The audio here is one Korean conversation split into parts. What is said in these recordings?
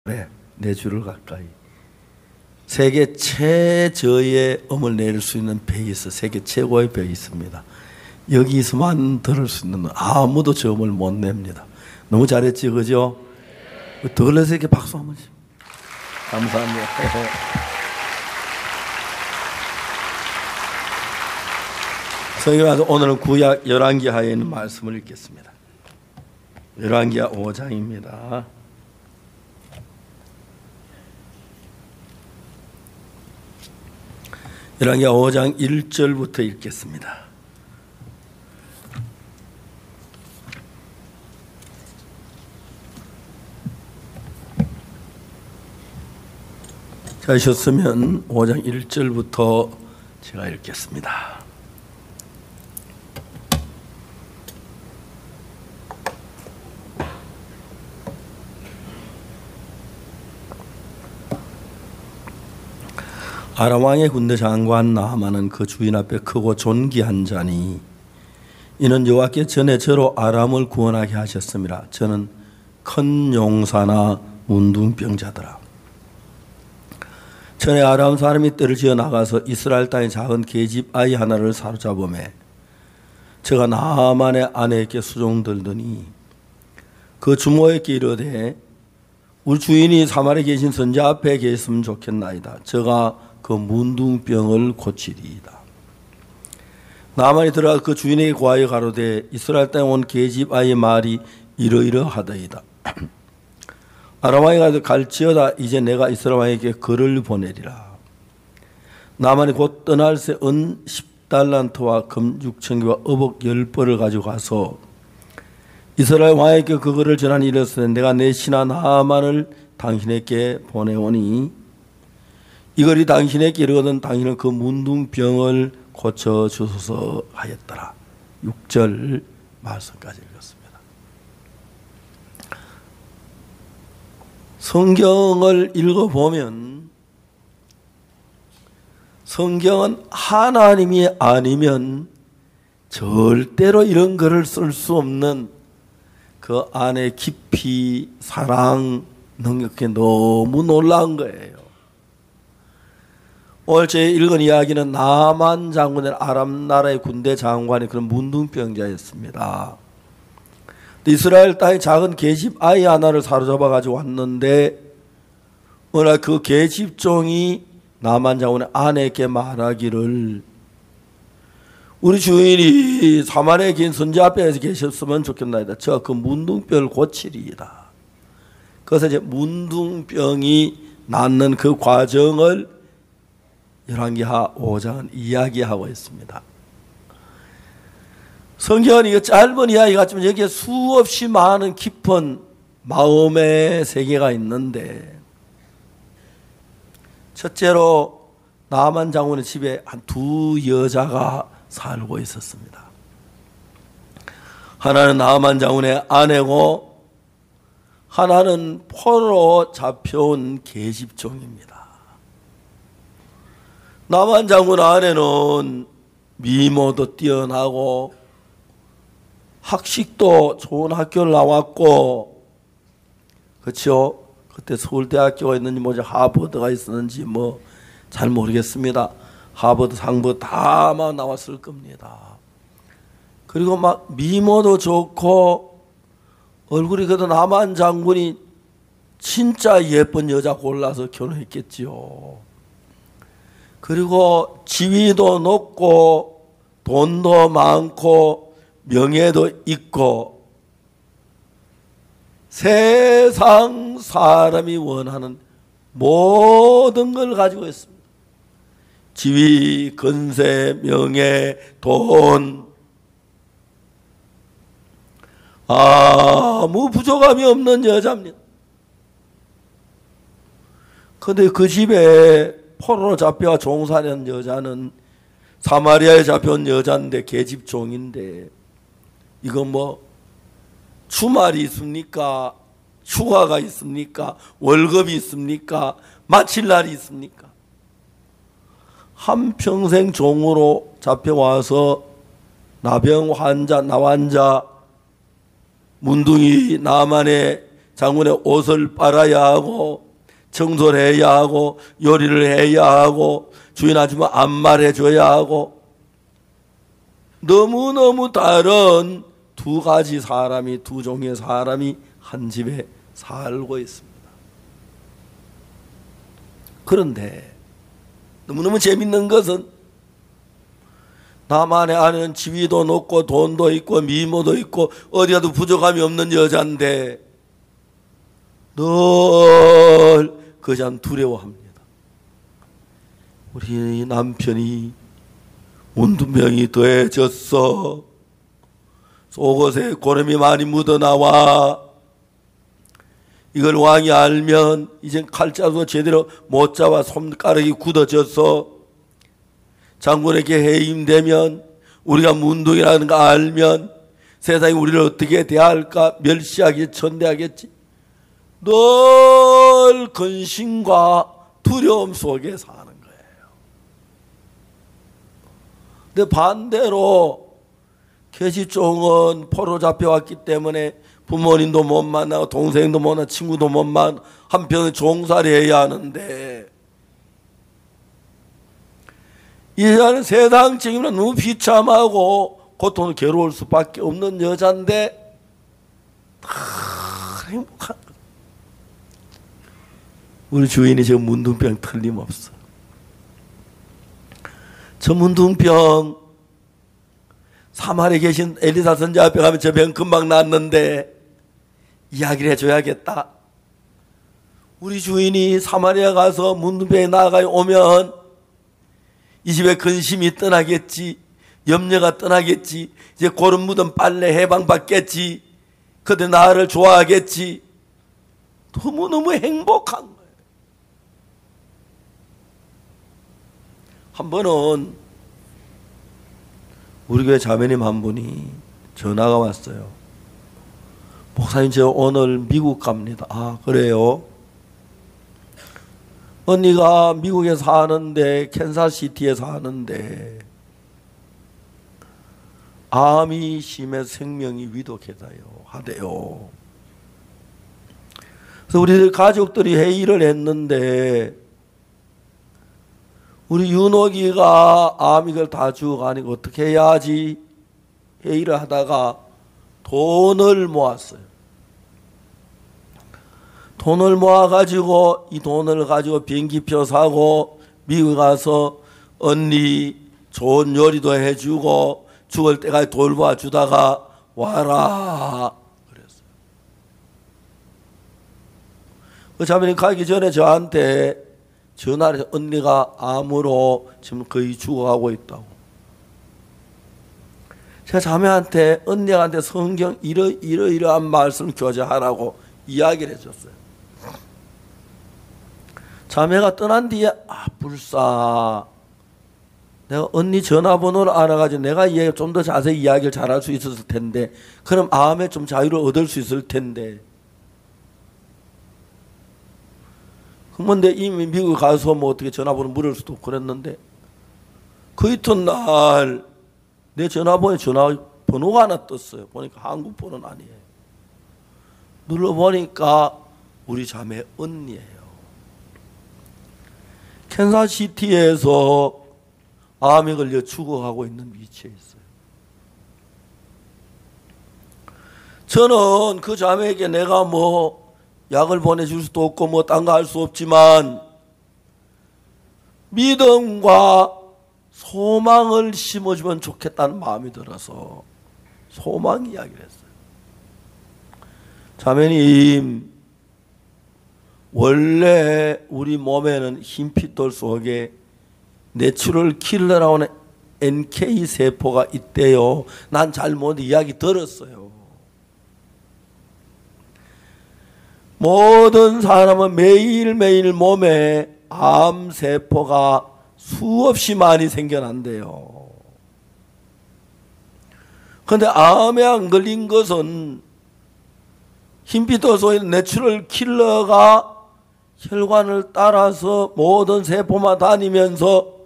내 주를 가까이. 세계 최저의 음을 내릴 수 있는 베이스, 세계 최고의 베이스입니다. 여기서만 들을 수 있는, 아무도 저 음을 못 냅니다. 너무 잘했지, 그죠? 더글래스에게 박수 한번 씩. 감사합니다. 성경에서 오늘은 구약 열왕기하에 있는 말씀을 읽겠습니다. 열왕기하 5장입니다. 열왕기하 5장 1절부터 읽겠습니다. 자셨으면 5장 1절부터 제가 읽겠습니다. 아람 왕의 군대 장관 나하만은 그 주인 앞에 크고 존귀한 자니 이는 여호와께 전에 저로 아람을 구원하게 하셨습니다. 저는 큰 용사나 문둥병자더라. 전에 아람 사람이 떼를 지어 나가서 이스라엘 땅의 작은 계집 아이 하나를 사로잡음에 제가 나하만의 아내에게 수종들더니 그 주모에게 이르되 우리 주인이 사마리아에 계신 선자 앞에 계셨으면 좋겠나이다. 제가 그 문둥병을 고치리이다. 나하만이 들어가 그 주인에게 고하여 가로되 이스라엘 땅에 온 계집 아이의 말이 이러이러하더이다. 아람 왕이 가서 갈지어다. 이제 내가 이스라엘 왕에게 글을 보내리라. 나하만이 곧 떠날 새 은 10달란트와 금 6,000개와 어복 10벌을 가지고 가서 이스라엘 왕에게 그 글을 전하니 이르되 내가 내 신하 나하만을 당신에게 보내오니 이 글이 당신에게 이르거든 당신은 그 문둥병을 고쳐주소서 하였더라. 6절 말씀까지 읽었습니다. 성경을 읽어보면 성경은 하나님이 아니면 절대로 이런 글을 쓸 수 없는 그 안에 깊이 사랑 능력이 너무 놀라운 거예요. 오늘 제가 읽은 이야기는 나하만 장군의 아람 나라의 군대 장관이 그런 문둥병자였습니다. 이스라엘 땅의 작은 계집 아이 하나를 사로잡아 가지고 왔는데 어느 날 그 계집종이 나하만 장군의 아내에게 말하기를 우리 주인이 사마리아에 계신 선자 앞에 계셨으면 좋겠나이다. 제가 그 문둥병을 고치리이다. 그래서 이제 문둥병이 낫는 그 과정을 열왕기하 5장은 이야기하고 있습니다. 성경은 이거 짧은 이야기 같지만 여기에 수없이 많은 깊은 마음의 세계가 있는데 첫째로 나하만 장군의 집에 한 두 여자가 살고 있었습니다. 하나는 나하만 장군의 아내고 하나는 포로로 잡혀온 계집종입니다. 나하만 장군 아내는 미모도 뛰어나고 학식도 좋은 학교를 나왔고 그렇죠? 그때 서울대학교가 있는지 뭐지 하버드가 있었는지 뭐 잘 모르겠습니다. 하버드 상부 다 아마 나왔을 겁니다. 그리고 막 미모도 좋고 얼굴이 그래도 나하만 장군이 진짜 예쁜 여자 골라서 결혼했겠지요. 그리고 지위도 높고 돈도 많고 명예도 있고 세상 사람이 원하는 모든 걸 가지고 있습니다. 지위, 건세, 명예, 돈 아무 부족함이 없는 여자입니다. 그런데 그 집에 포로로 잡혀와 종살이한 여자는 사마리아에 잡혀온 여자인데 계집종인데 이건 뭐 주말이 있습니까? 휴가가 있습니까? 월급이 있습니까? 마칠 날이 있습니까? 한평생 종으로 잡혀와서 나병 환자, 나환자, 문둥이 나만의 장군의 옷을 빨아야 하고 청소를 해야 하고 요리를 해야 하고 주인 아줌마 안마를 해줘야 하고 너무너무 다른 두 가지 사람이, 두 종의 사람이 한 집에 살고 있습니다. 그런데 너무너무 재밌는 것은 나만의 아내는 지위도 높고 돈도 있고 미모도 있고 어디 가도 부족함이 없는 여자인데 늘 그 여자는 두려워합니다. 우리 남편이 문둥병이 더해졌어. 속옷에 고름이 많이 묻어나와. 이걸 왕이 알면 이젠 칼자루도 제대로 못 잡아 손가락이 굳어져서 장군에게 해임되면 우리가 문둥이라는 거 알면 세상이 우리를 어떻게 대할까 멸시하겠지 천대하겠지. 늘 근심과 두려움 속에 사는 거예요. 근데 반대로 계집종은 포로 잡혀왔기 때문에 부모님도 못 만나고 동생도 못 만나고 친구도 못 만나고 한편에 종살이 해야 하는데 이 여자는 세상 책임으로 너무 비참하고 고통을 괴로울 수밖에 없는 여자인데 행복한 거예요. 우리 주인이 저 문둥병 틀림없어. 저 문둥병 사마리아에 계신 엘리사 선지자 앞에 가면 저 병 금방 낫는데 이야기를 해줘야겠다. 우리 주인이 사마리아 가서 문둥병에 나아가 오면 이 집에 근심이 떠나겠지. 염려가 떠나겠지. 이제 고름 묻은 빨래 해방받겠지. 그들 나를 좋아하겠지. 너무너무 행복한 거예요. 한 번은 우리 교회 자매님 한 분이 전화가 왔어요. 목사님 저 오늘 미국 갑니다. 아 그래요? 언니가 미국에 사는데 캔사시티에 사는데 암이 심해 생명이 위독하대요. 그래서 우리 가족들이 회의를 했는데 우리 윤옥이가 암 이걸 다 죽어가니까 어떻게 해야지 회의를 하다가 돈을 모았어요. 돈을 모아가지고 이 돈을 가지고 비행기표 사고 미국 가서 언니 좋은 요리도 해주고 죽을 때까지 돌봐주다가 와라 그랬어요. 그 자매님 가기 전에 저한테 전화를 해서 언니가 암으로 지금 거의 죽어가고 있다고. 제가 자매한테 언니한테 성경 이러이러한 말씀 교제하라고 이야기를 해줬어요. 자매가 떠난 뒤에 불사 내가 언니 전화번호를 알아가지고 내가 좀 더 자세히 이야기를 잘할 수 있었을 텐데 그럼 암에 좀 자유를 얻을 수 있을 텐데 그런데 이미 미국 가서 뭐 어떻게 전화번호 물을 수도 없고 그랬는데 그 이튿날 내 전화번호에 전화번호가 하나 떴어요. 보니까 한국 번호는 아니에요. 눌러보니까 우리 자매 언니예요. 캔사시티에서 암에 걸려 죽어가고 있는 위치에 있어요. 저는 그 자매에게 내가 뭐 약을 보내줄 수도 없고 뭐 딴 거 할 수 없지만 믿음과 소망을 심어주면 좋겠다는 마음이 들어서 소망 이야기를 했어요. 자매님 원래 우리 몸에는 흰핏돌 속에 내추럴 킬러라고 하는 NK 세포가 있대요. 난 잘못 이야기 들었어요. 모든 사람은 매일매일 몸에 암세포가 수없이 많이 생겨난대요. 그런데 암에 안 걸린 것은 흰빛돌 속에 내추럴 킬러가 혈관을 따라서 모든 세포만 다니면서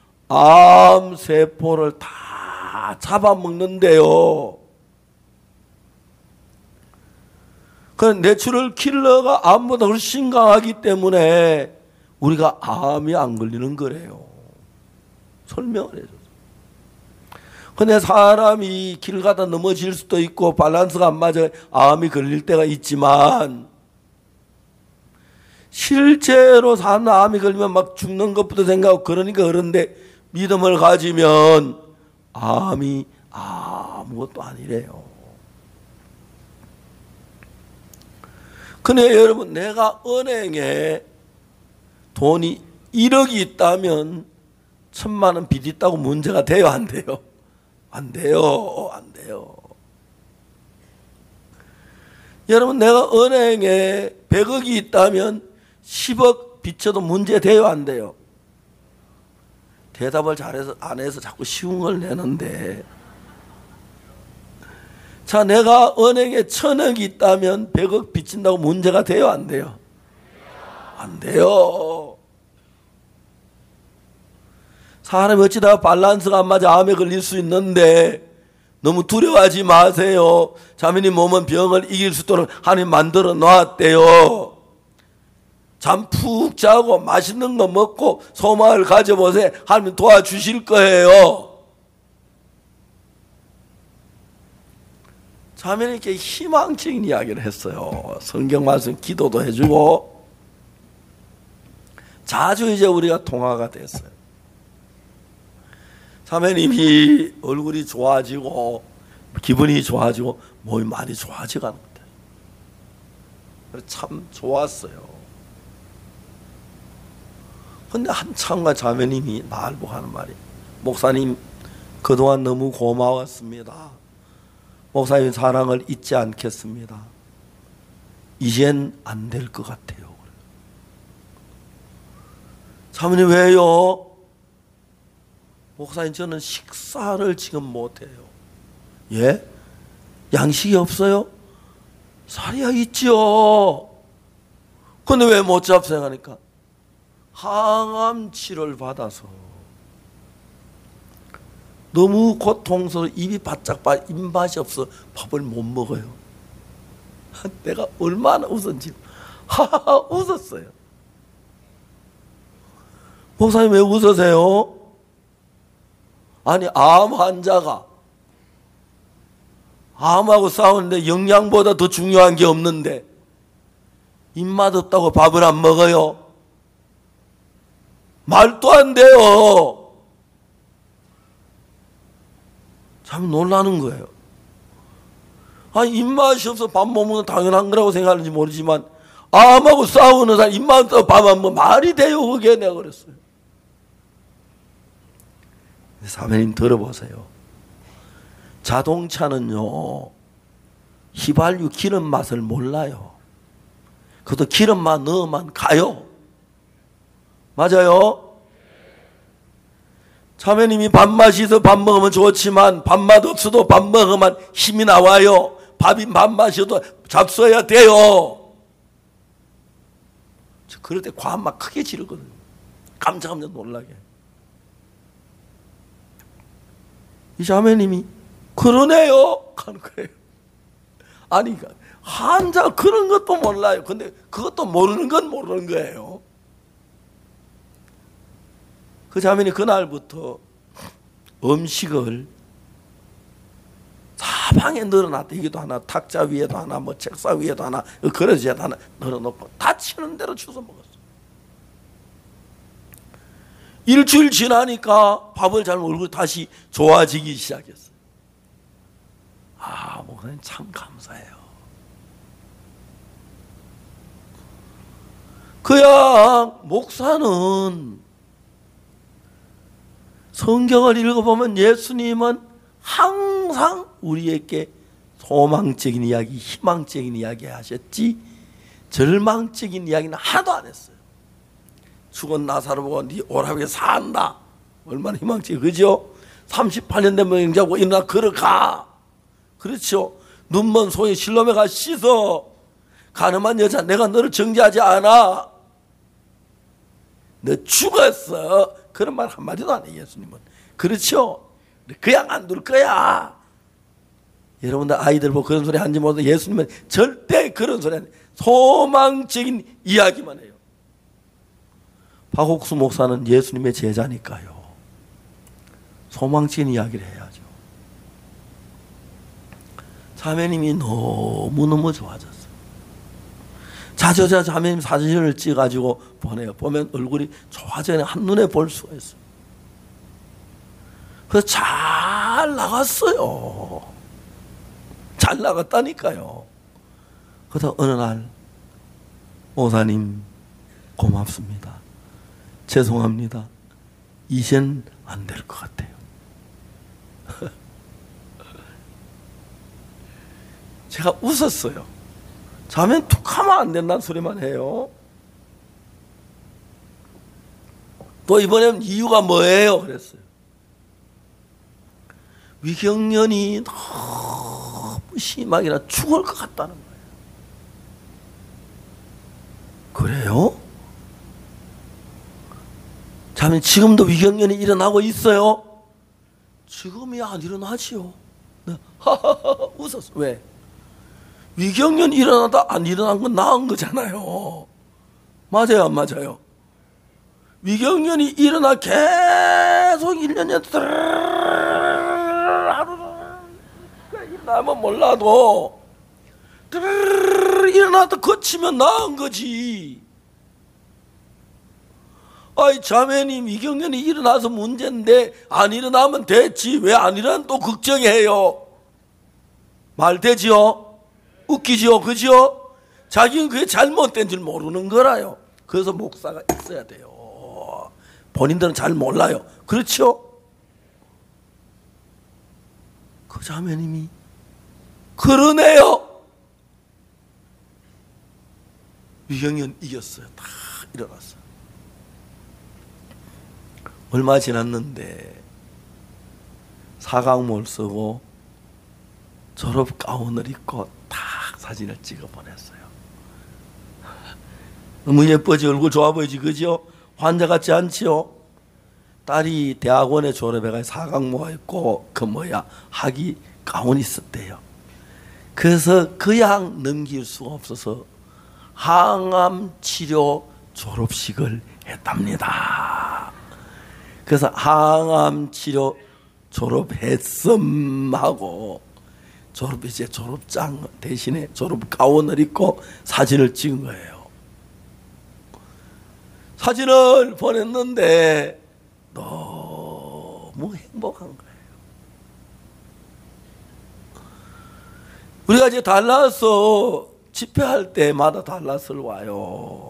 암세포를 다 잡아먹는데요. 그 내추럴 킬러가 암보다 훨씬 강하기 때문에 우리가 암이 안 걸리는 거래요. 설명을 해줬어요. 근데 사람이 길 가다 넘어질 수도 있고 밸런스가 안 맞아 암이 걸릴 때가 있지만, 실제로 사람 암이 걸리면 막 죽는 것부터 생각하고 그러니까 그런데, 믿음을 가지면 암이 아무것도 아니래요. 근데 여러분, 내가 은행에 돈이 1억이 있다면 1,000만 원 빚 있다고 문제가 돼요, 안 돼요? 안 돼요. 안 돼요. 여러분, 내가 은행에 100억이 있다면 10억 빚져도 문제 돼요, 안 돼요? 대답을 잘해서 안 해서 자꾸 쉬운 걸 내는데, 자, 내가 은행에 1,000억이 있다면 100억 빚진다고 문제가 돼요, 안 돼요? 안 돼요. 사람이 어찌다가 밸런스가 안 맞아 암에 걸릴 수 있는데 너무 두려워하지 마세요. 자매님 몸은 병을 이길 수 있도록 하나님 만들어 놨대요. 잠 푹 자고 맛있는 거 먹고 소망을 가져보세요. 하나님 도와주실 거예요. 자매님께 희망적인 이야기를 했어요. 성경 말씀 기도도 해주고 자주 이제 우리가 통화가 됐어요. 자매님이 얼굴이 좋아지고 기분이 좋아지고 몸이 많이 좋아져가는 것 같아요. 참 좋았어요. 근데 한참과 자매님이 나를 보고 하는 말이, 목사님 그동안 너무 고마웠습니다. 목사님 사랑을 잊지 않겠습니다. 이젠 안 될 것 같아요. 자매님 왜요? 목사님 저는 식사를 지금 못해요. 예? 양식이 없어요? 살이야 있지요. 근데 왜 못 잡세요? 하니까 항암 치료를 받아서 너무 고통스러워 입이 바짝 입맛이 없어 밥을 못 먹어요. 내가 얼마나 웃었는지 하하하 웃었어요. 목사님 왜 웃으세요? 아니 암 환자가 암하고 싸우는데 영양보다 더 중요한 게 없는데 입맛 없다고 밥을 안 먹어요? 말도 안 돼요. 참 놀라는 거예요. 아니 입맛이 없어 밥 못 먹는 건 당연한 거라고 생각하는지 모르지만 암하고 싸우는 사람 입맛 없다고 밥 안 먹으면 말이 돼요 그게? 내가 그랬어요. 사모님 들어보세요. 자동차는요 휘발유 기름 맛을 몰라요. 그것도 기름만 넣으면 가요. 맞아요? 자매님이 밥맛이 있어 밥 먹으면 좋지만 밥맛 없어도 밥 먹으면 힘이 나와요. 밥이 밥맛이어도 잡숴야 돼요. 그럴 때 과한 크게 지르거든요. 깜짝깜짝 놀라게. 이 자매님이 그러네요 하는 거예요. 아니 환자 그런 것도 몰라요. 근데 그것도 모르는 건 모르는 거예요. 그 자매님 그날부터 음식을 사방에 늘어놨다. 이게도 하나 탁자 위에도 하나 뭐 책상 위에도 하나 그릇에도 하나 늘어놓고 다치는 대로 주워 먹었어요. 일주일 지나니까 밥을 잘 먹고 다시 좋아지기 시작했어요. 아, 목사님 참 감사해요. 그야 목사는 성경을 읽어보면 예수님은 항상 우리에게 소망적인 이야기, 희망적인 이야기 하셨지 절망적인 이야기는 하나도 안 했어요. 죽은 나사로 보고 네 오라고 해서 산다. 얼마나 희망적이 그죠? 38년 된 병자고 일어나 걸어가. 그렇죠. 눈먼 소에 실로메 가 씻어. 가늠한 여자 내가 너를 정죄하지 않아. 너 죽었어. 그런 말 한마디도 안 해요 예수님은. 그렇죠. 그냥 안 둘 거야. 여러분들 아이들 보고 그런 소리 하는지 모르는데 예수님은 절대 그런 소리 안 해요. 소망적인 이야기만 해요. 박옥수 목사는 예수님의 제자니까요. 소망적인 이야기를 해야죠. 자매님이 너무너무 좋아졌어요. 자저자 자매님 사진을 찍어가지고 보내요. 보면 얼굴이 좋아져요. 한눈에 볼 수가 있어요. 그래서 잘 나갔어요. 잘 나갔다니까요. 그러다 어느 날 목사님 고맙습니다. 죄송합니다. 이젠 안 될 것 같아요. 제가 웃었어요. 자면 툭하면 안 된다는 소리만 해요. 또 이번에는 이유가 뭐예요? 그랬어요. 위경련이 너무 심하게나 죽을 것 같다는 거예요. 그래요? 자면 지금도 위경련이 일어나고 있어요? 지금이 안 일어나지요. 네. 웃었어. 왜? 위경련 일어나다 안 일어난 건 나은 거잖아요. 맞아요, 안 맞아요? 위경련이 일어나 계속 1년에 일어나면 몰라도 일어나다 거치면 나은 거지. 아이 자매님 위경련이 일어나서 문제인데 안 일어나면 됐지. 왜 안 일어나면 또 걱정해요. 말 되지요? 웃기지요? 그지요? 자기는 그게 잘못된 줄 모르는 거라요. 그래서 목사가 있어야 돼요. 본인들은 잘 몰라요. 그렇죠? 그 자매님이 그러네요. 위경련 이겼어요. 다 일어났어요. 얼마 지났는데 사각모를 쓰고 졸업 가운을 입고 딱 사진을 찍어 보냈어요. 너무 예쁘지? 얼굴 좋아 보이지? 그죠? 환자 같지 않지요? 딸이 대학원에 졸업해가 사각모가 있고 학위 가운이 있었대요. 그래서 그냥 넘길 수가 없어서 항암 치료 졸업식을 했답니다. 그래서 항암 치료 졸업했음하고 이제 졸업장 대신에 졸업 가운을 입고 사진을 찍은 거예요. 사진을 보냈는데 너무 행복한 거예요. 우리가 이제 달라서 집회할 때마다 달라스를 와요.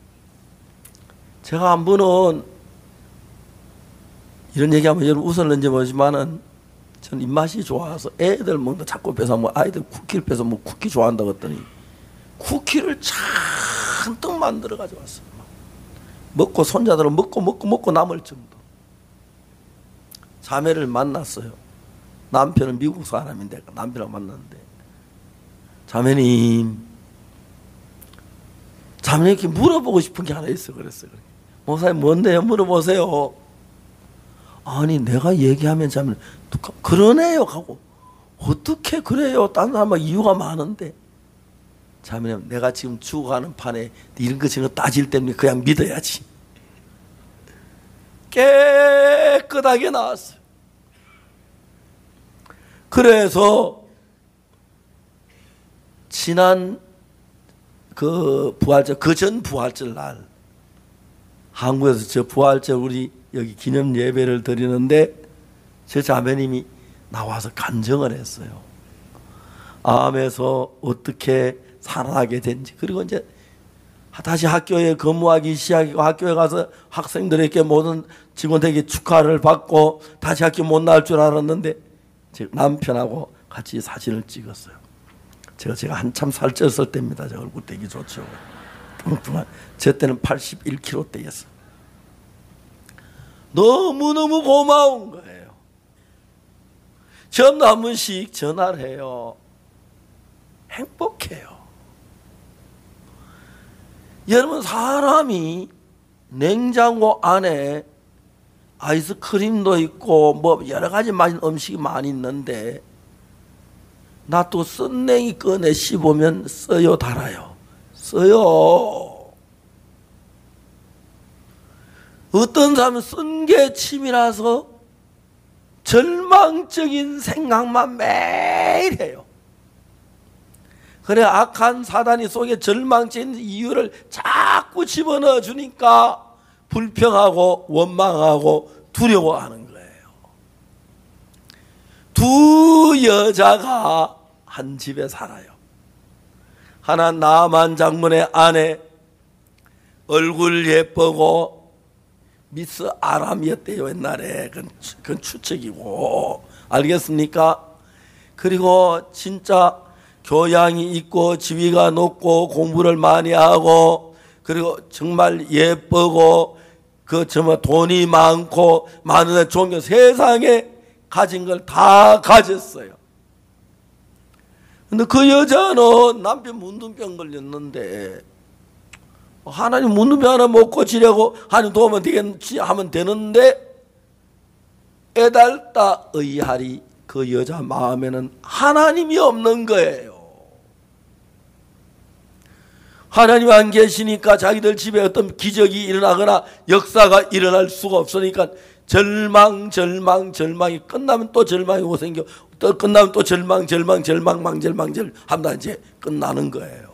제가 한 번은 이런 얘기하면 여러분 웃었는지 모르지만은 저는 입맛이 좋아서 애들 먹는 거 자꾸 뺏어 뭐 아이들 쿠키를 뺏어 뭐 쿠키 좋아한다고 했더니 쿠키를 잔뜩 만들어 가지고 왔어요. 먹고 손자들은 먹고 남을 정도. 자매를 만났어요. 남편은 미국 사람인데 남편을 만났는데 자매님 자매님께 물어보고 싶은 게 하나 있어 그랬어요. 목사님 뭔데요? 물어보세요. 아니 내가 얘기하면 자매님 그러네요 하고 어떻게 그래요? 다른 사람은 이유가 많은데 자매님 내가 지금 죽어가는 판에 이런 거 저런 거 따질 때문에 그냥 믿어야지. 깨끗하게 나왔어요. 그래서 지난 그 부활절 그 전 부활절 날 한국에서 저 부활절 우리 여기 기념 예배를 드리는데 제 자매님이 나와서 간증을 했어요. 암에서 어떻게 살아나게 된지. 그리고 이제 다시 학교에 근무하기 시작하고 학교에 가서 학생들에게 모든 직원들에게 축하를 받고 다시 학교 못 나올 줄 알았는데 제 남편하고 같이 사진을 찍었어요. 제가 한참 살쪘을 때입니다. 제 얼굴 되게 좋죠. 뚱뚱한. 제 때는 81kg대였어요. 너무너무 고마운 거예요. 전화 한 번씩 전화를 해요. 행복해요. 여러분 사람이 냉장고 안에 아이스크림도 있고 뭐 여러 가지 맛있는 음식이 많이 있는데 나 또 썬냉이 꺼내 씹으면 써요 달아요. 써요. 어떤 사람은 쓴 게 침이라서 절망적인 생각만 매일 해요. 그래 악한 사단이 속에 절망적인 이유를 자꾸 집어넣어 주니까 불평하고 원망하고 두려워하는 거예요. 두 여자가 한 집에 살아요. 하나 나만 장군의 아내, 얼굴 예쁘고 미스 아람이었대요 옛날에. 그건 추측이고, 알겠습니까? 그리고 진짜 교양이 있고 지위가 높고 공부를 많이 하고, 그리고 정말 예쁘고 정말 돈이 많고 많은 종교, 세상에 가진 걸 다 가졌어요. 근데 그 여자는 남편 문둥병 걸렸는데 하나님 문둥병 하나 못 고치려고 하나님 도우면 되겠지 하면 되는데, 애달다 의하리 그 여자 마음에는 하나님이 없는 거예요. 하나님 안 계시니까 자기들 집에 어떤 기적이 일어나거나 역사가 일어날 수가 없으니까 절망이 끝나면 또 절망이 오고 생겨, 또 끝나면 또 절망 하면 이제 끝나는 거예요.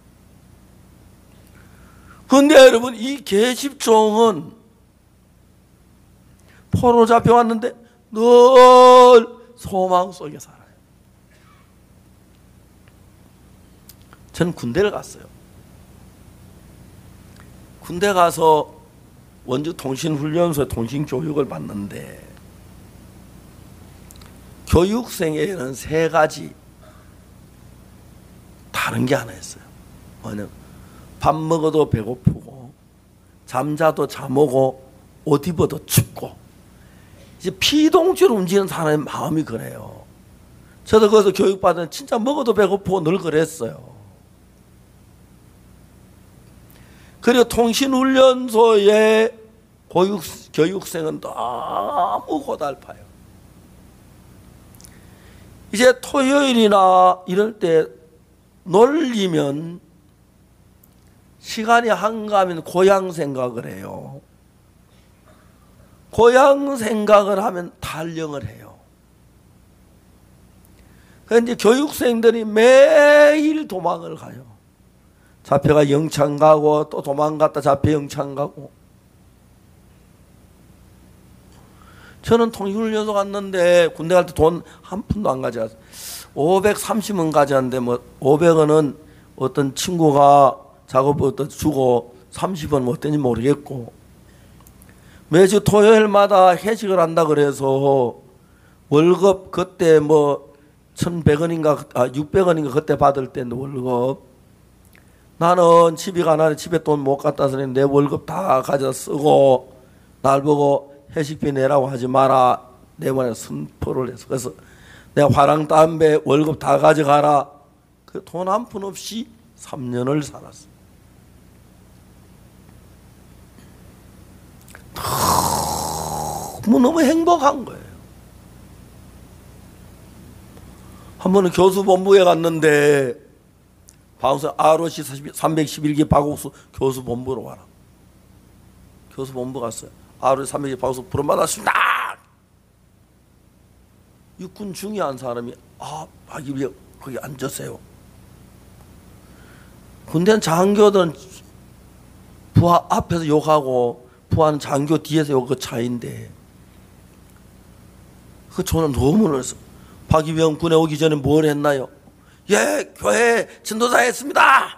그런데 여러분, 이 계집종은 포로 잡혀왔는데 늘 소망 속에 살아요. 저는 군대를 갔어요. 군대 가서 원주 통신훈련소에 통신교육을 받는데, 교육생에는 세 가지 다른 게 하나 있어요. 뭐냐면 밥 먹어도 배고프고, 잠자도 잠오고, 옷 입어도 춥고. 이제 피동적으로 움직이는 사람의 마음이 그래요. 저도 거기서 교육받은 진짜 먹어도 배고프고 늘 그랬어요. 그리고 통신훈련소의 교육생은 너무 고달파요. 이제 토요일이나 이럴 때 놀리면 시간이 한가하면 고향 생각을 해요. 고향 생각을 하면 탈영을 해요. 그런데 교육생들이 매일 도망을 가요. 잡혀가 영창 가고 또 도망갔다 잡혀 영창 가고. 저는 통신훈련소 갔는데 군대 갈 때 돈 한 푼도 안 가져갔어요. 530원 가져왔는데 500원은 어떤 친구가 작업부터 주고 30원은 어떤지 모르겠고, 매주 토요일마다 회식을 한다 그래서 월급 그때 1,100원인가 600원인가 그때 받을 때인데 월급, 나는 집이 가난해 집에 돈 못 갖다 쓰니 내 월급 다 가져 쓰고 날 보고 회식비 내라고 하지 마라 내번에 선포를 했어. 그래서 내가 화랑 담배 월급 다 가져가라. 그 돈 한 푼 없이 3년을 살았어. 너무 행복한 거예요. 한 번은 교수본부에 갔는데 방송 ROC 311기 박옥수 교수본부로 와라. 교수본부 갔어요. ROC 311기 박옥수 부름받았습니다. 육군 중위한 사람이 박이병 거기 앉으세요. 군대는 장교들은 부하 앞에서 욕하고 부하는 장교 뒤에서 욕 그 차이인데, 저는 너무 놀랐어. 박이병 군에 오기 전에 뭘 했나요? 예, 교회 전도사 했습니다.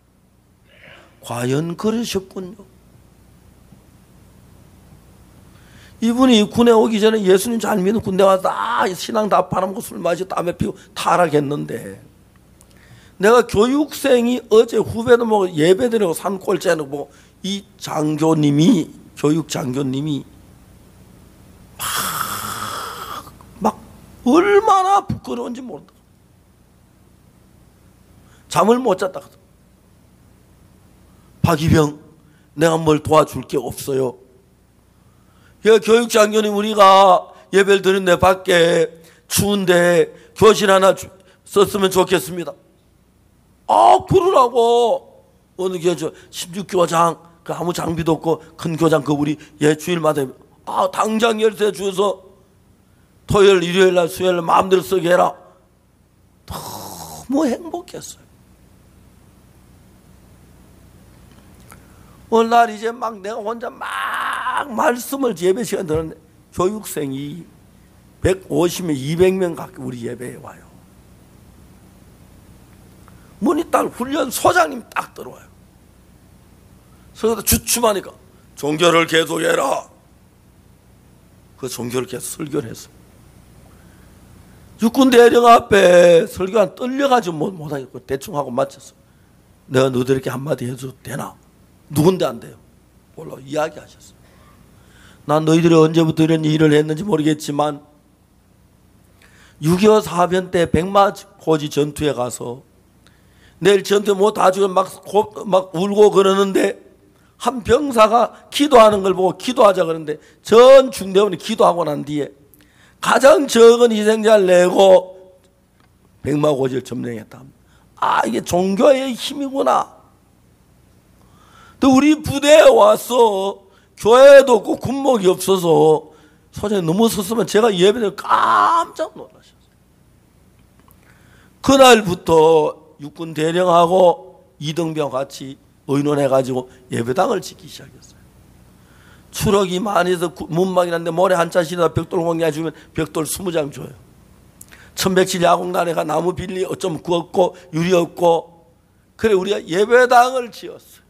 과연 그러셨군요. 이분이 군에 오기 전에 예수님 잘 믿는 군대 와서 신앙 다 팔아먹고 술 마시고 담배 피우고 타락했는데, 내가 교육생이 어제 후배도 예배 드리고 산골째 해놓고 이 장교님이, 교육 장교님이 막 얼마나 부끄러운지 모른다. 잠을 못 잤다. 박이병, 내가 뭘 도와줄 게 없어요. 교육 장교님, 우리가 예배를 드는데 밖에 추운데 교실 하나 썼으면 좋겠습니다. 그러라고. 어느 교회 16교장, 그 아무 장비도 없고 큰 교장, 그 우리 주일마다 당장 열쇠 주어서 토요일, 일요일 날, 수요일 날 마음대로 쓰게 해라. 너무 행복했어요. 어느 날 이제 막 내가 혼자 막 말씀을 예배 시간 들었는데 교육생이 150명, 200명 가까이 우리 예배에 와요. 문이 딱 훈련 소장님 딱 들어와요. 그래서 주춤하니까 종교를 계속해라. 그 종교를 계속 설교를 했어요. 육군 대령 앞에 설교가 떨려가지고 못하겠고 대충 하고 마쳤어. 내가 너희들에게 한마디 해줘도 되나? 누군데 안 돼요? 몰라. 이야기하셨어요. 난 너희들이 언제부터 이런 일을 했는지 모르겠지만 6.25 사변 때 백마고지 전투에 가서 내일 전투에 못 다 죽으면 막 울고 그러는데 한 병사가 기도하는 걸 보고 기도하자 그러는데 전 중대원이 기도하고 난 뒤에 가장 적은 희생자를 내고 백마고지를 점령했다. 이게 종교의 힘이구나. 또 우리 부대에 와서 교회도 없고 군목이 없어서 소장이 넘어섰으면 제가 예배를 깜짝 놀라셨어요. 그날부터 육군 대령하고 이등병 같이 의논해가지고 예배당을 짓기 시작했어요. 추럭이 많이 해서 문막이 났는데 모래 한 차씩이나 벽돌 공략해 주면 벽돌 20장 줘요. 천백칠 야곡나래가 나무 빌리 어쩜 구웠고 유리 없고 그래 우리가 예배당을 지었어요.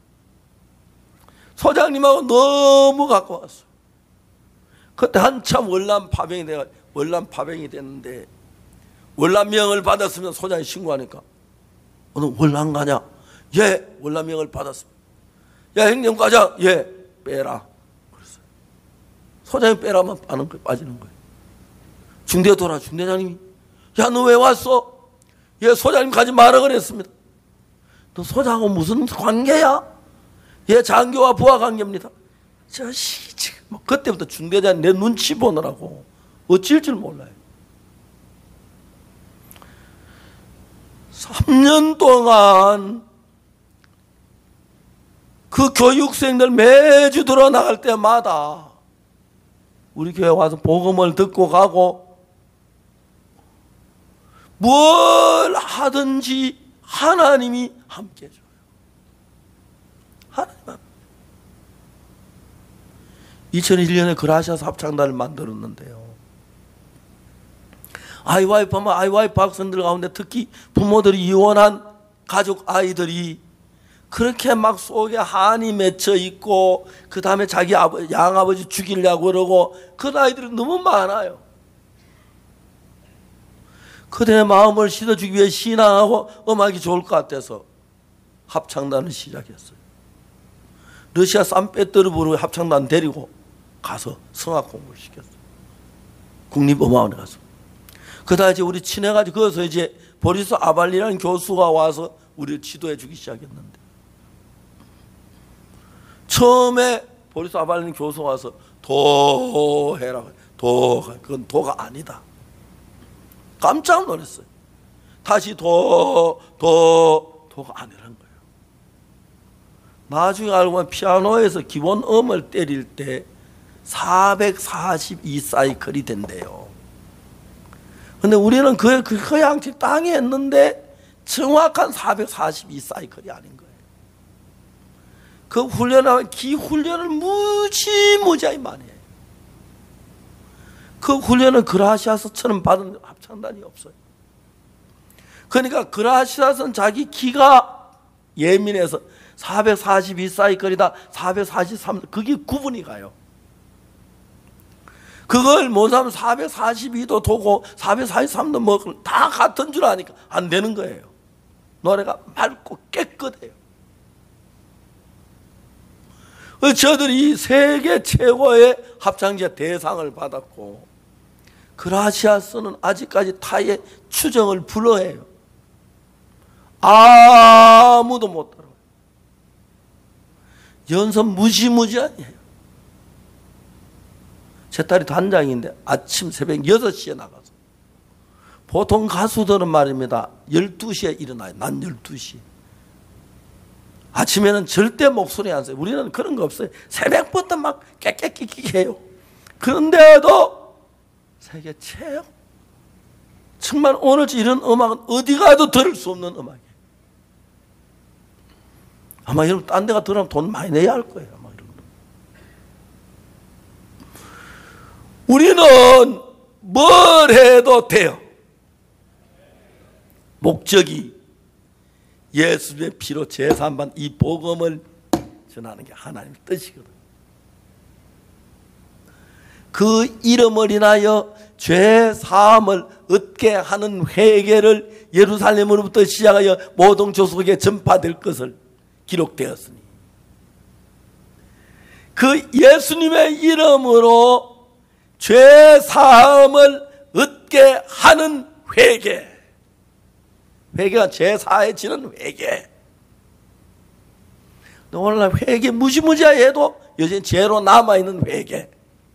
소장님하고 너무 가까웠어요. 그때 한참 월남 파병이 됐는데 월남명을 받았으면 소장이 신고하니까 오늘 월남 가냐? 예, 월남명을 받았습니다. 야, 행령 가자. 예, 빼라. 그랬어요. 소장이 빼라면 빠지는 거예요. 중대 돌아 중대장님이 야, 너 왜 왔어? 예, 소장님 가지 마라 그랬습니다. 너 소장하고 무슨 관계야? 예, 장교와 부하 관계입니다. 저씨 지금 그때부터 중대장 내 눈치 보느라고 어찌할 줄 몰라요. 3년 동안 그 교육생들 매주 들어 나갈 때마다 우리 교회 와서 복음을 듣고 가고 뭘 하든지 하나님이 함께 해줘요. 하나님 함께. 2001년에 그라시아스 합창단을 만들었는데요. 아이와이프 하면 아이와이프 학생들 가운데 특히 부모들이 이혼한 가족 아이들이 그렇게 막 속에 한이 맺혀 있고 그 다음에 자기 양아버지 죽이려고 그러고 그런 아이들이 너무 많아요. 그들의 마음을 씻어주기 위해 신앙하고 음악이 좋을 것 같아서 합창단을 시작했어요. 러시아 산페테르부르크 합창단 데리고 가서 성악 공부를 시켰어요. 국립음악원에 가서. 그다음에 이제 우리 친해가지고 거기서 이제 보리스 아발리라는 교수가 와서 우리를 지도해 주기 시작했는데 처음에 보리스 아발리라는 교수가 와서 도 해라. 그건 도가 아니다. 깜짝 놀랐어요. 다시 도가 아니라는 거예요. 나중에 알고 보면 피아노에서 기본 음을 때릴 때 442 사이클이 된대요. 근데 우리는 그 양식 땅에 했는데 정확한 442 사이클이 아닌 거예요. 그 훈련하면 기 훈련을 무지무지하게 많이 해요. 그 훈련은 그라시아스처럼 받은 합창단이 없어요. 그러니까 그라시아스는 자기 기가 예민해서 442 사이클이다, 443, 그게 구분이 가요. 그걸 못하면 442도 도고 443도 먹고 다 같은 줄 아니까 안 되는 거예요. 노래가 맑고 깨끗해요. 저들이 세계 최고의 합창제 대상을 받았고 그라시아스는 아직까지 타의 추정을 불허해요. 아무도 못 따라와요. 연습 무지무지하네요. 제 딸이 단장인데 아침 새벽 6시에 나가서 보통 가수들은 말입니다. 12시에 일어나요. 낮 12시. 아침에는 절대 목소리 안 써요. 우리는 그런 거 없어요. 새벽부터 막 깨깨끼끼 해요. 그런데도 세계 최고. 정말 오늘 이런 음악은 어디 가도 들을 수 없는 음악이에요. 아마 여러분 딴 데가 들으면 돈 많이 내야 할 거예요. 아마 이런 거. 우리는 뭘 해도 돼요. 목적이 예수의 피로 제사함받은 이 복음을 전하는 게 하나님의 뜻이거든. 그 이름을 인하여 죄 사함을 얻게 하는 회개를 예루살렘으로부터 시작하여 모든 족속에 전파될 것을 기록되었으니, 그 예수님의 이름으로 죄 사함을 얻게 하는 회개. 회개가 죄 사해지는 회개. 오늘날 회개 무지무지하게 해도 여전히 죄로 남아있는 회개.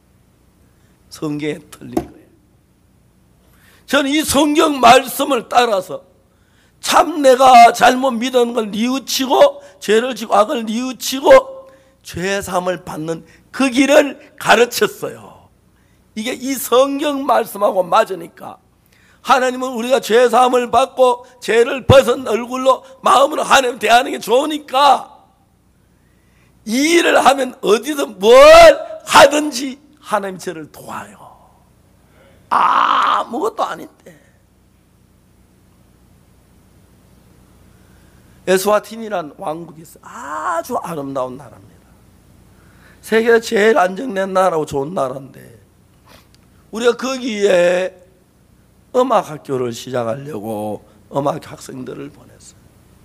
성경에 틀린 거예요. 저는 이 성경 말씀을 따라서 참 내가 잘못 믿은 걸 뉘우치고 죄를 지고 악을 뉘우치고 죄사함을 받는 그 길을 가르쳤어요. 이게 이 성경 말씀하고 맞으니까 하나님은 우리가 죄사함을 받고 죄를 벗은 얼굴로 마음으로 하나님 대하는 게 좋으니까 이 일을 하면 어디든 뭘 하든지 하나님이 저를 도와요. 아무것도 아닌데. 에스와틴이란 왕국이 있어요. 아주 아름다운 나라입니다. 세계에서 제일 안정된 나라고 좋은 나라인데 우리가 거기에 음악학교를 시작하려고 음악학교 학생들을 보냈어요.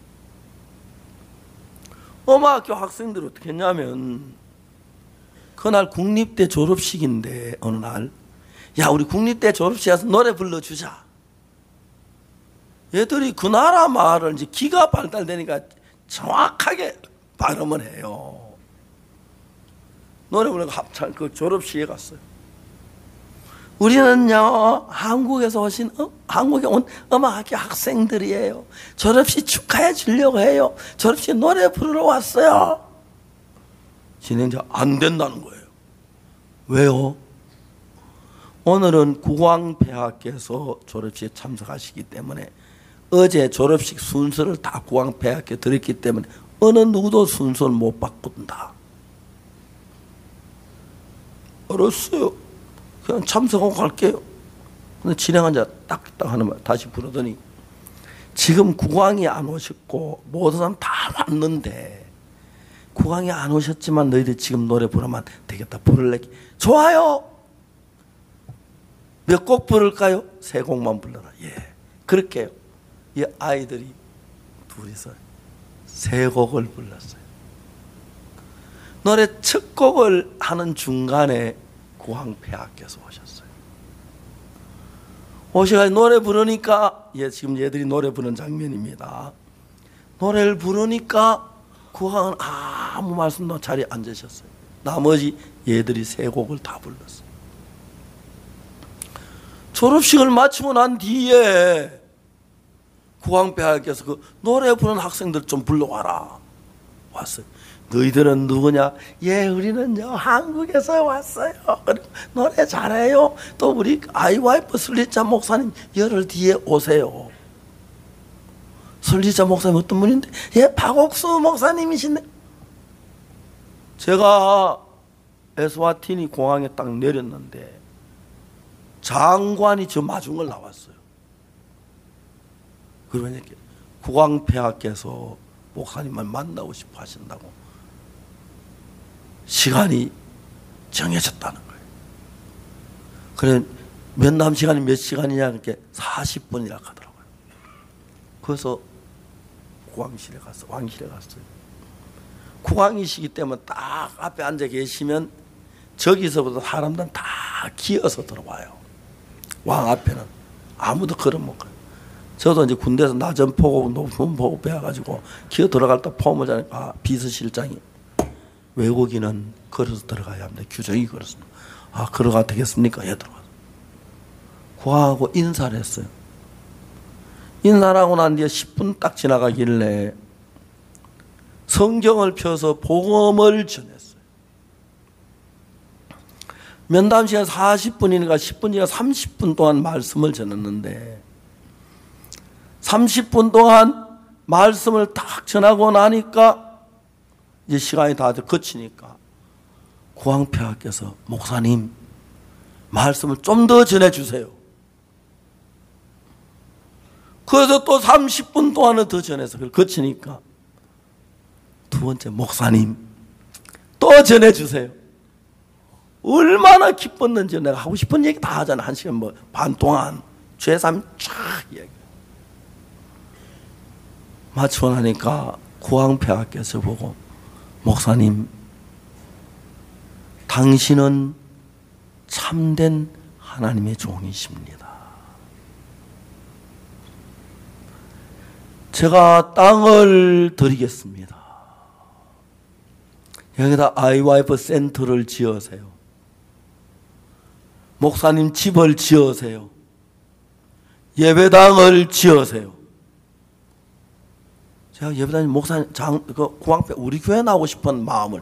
음악학교 학생들이 어떻게 했냐면 그날 국립대 졸업식인데 어느 날 야 우리 국립대 졸업식에 가서 노래 불러주자. 얘들이 그 나라 말을 이제 기가 발달되니까 정확하게 발음을 해요. 노래 부르고 합창 그 졸업식에 갔어요. 우리는요 한국에서 오신 한국에 온 음악학교 학생들이에요. 졸업식 축하해 주려고 해요. 졸업식 노래 부르러 왔어요. 진행자 안 된다는 거예요. 왜요? 오늘은 국왕폐하께서 졸업식에 참석하시기 때문에 어제 졸업식 순서를 다 국왕폐하께 드렸기 때문에 어느 누구도 순서를 못 바꾼다. 알았어요. 그냥 참석하고 갈게요. 근데 진행한 자 딱딱 하는 말 다시 부르더니 지금 국왕이 안 오셨고 모든 사람 다 왔는데 국왕이 안 오셨지만 너희들 지금 노래 부르면 되겠다. 부를래? 좋아요. 몇 곡 부를까요? 3곡만 불러라. 예, 그렇게 해요. 이 아이들이 둘이서 3곡을 불렀어요. 노래 첫 곡을 하는 중간에 국왕폐하께서 오셨어요. 오셔가지고 노래 부르니까 지금 얘들이 노래 부르는 장면입니다. 노래를 부르니까 국왕은 아무 말씀도 자리에 앉으셨어요. 나머지 얘들이 3곡을 다 불렀어요. 졸업식을 마치고 난 뒤에 국왕폐하께서 그 노래 부르는 학생들 좀 불러와라. 왔어요. 너희들은 누구냐? 예, 우리는요 한국에서 왔어요. 노래 잘해요. 또 우리 아이와이프 설리자 목사님 열흘 뒤에 오세요. 설리자 목사님 어떤 분인데? 예, 박옥수 목사님이신데. 제가 에스와티니 공항에 딱 내렸는데 장관이 저 마중을 나왔어요. 그러면 이렇게 국왕폐하께서 목사님을 만나고 싶어 하신다고 시간이 정해졌다는 거예요. 그래 면담 시간이 몇 시간이냐 이렇게 40분이라 하더라고요. 그래서 국왕실에 갔어요. 왕실에 갔어요. 국왕이시기 때문에 딱 앞에 앉아 계시면 저기서부터 사람들은 다 기어서 들어와요. 왕 앞에는 아무도 걸음 못 가요. 저도 이제 군대에서 낮은 포고 높은 포고 배워가지고 기어 들어갈 때 포함을 하니까 비서실장이 외국인은 걸어서 들어가야 합니다. 규정이 그렇습니다. 걸어가 되겠습니까? 예, 들어가서. 국왕하고 인사를 했어요. 인사하고 난 뒤에 10분 딱 지나가길래 성경을 펴서 복음을 전했어요. 면담 시간 40분이니까 10분이나 30분 동안 말씀을 전했는데 30분 동안 말씀을 딱 전하고 나니까 이제 시간이 다 거치니까 구황폐하께서 목사님 말씀을 좀 더 전해주세요. 그래서 또 30분 동안은 더 전해서 그걸 거치니까 두 번째 목사님 또 전해주세요. 얼마나 기뻤는지 내가 하고 싶은 얘기 다 하잖아. 1시간 반 동안 죄삼 쫙 얘기. 마치고 나니까 구황폐하께서 보고 목사님 당신은 참된 하나님의 종이십니다. 제가 땅을 드리겠습니다. 여기다 아이와이프 센터를 지으세요. 목사님 집을 지으세요. 예배당을 지으세요. 제가 예배당 목사님 구황폐 우리 교회 나오고 싶은 마음을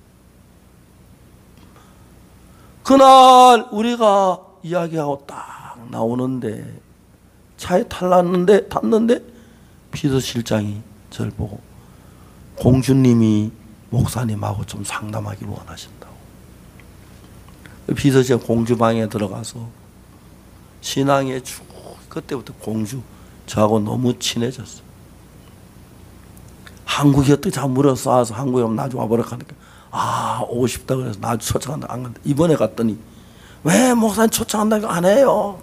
그날 우리가 이야기하고 딱 나오는데 차에 탔는데 비서실장이 저를 보고 공주님이 목사님하고 좀 상담하기를 원하신다고. 비서실장 공주방에 들어가서 신앙에 쭉 그때부터 공주 저하고 너무 친해졌어. 한국에 어떻게 잘 물어 쌓아서 한국에 오면 나중에 와보라 하니까 오고 싶다 그래서 나중에 초청한다 안 간다. 이번에 갔더니 왜 목사님 초청한다고 안 해요?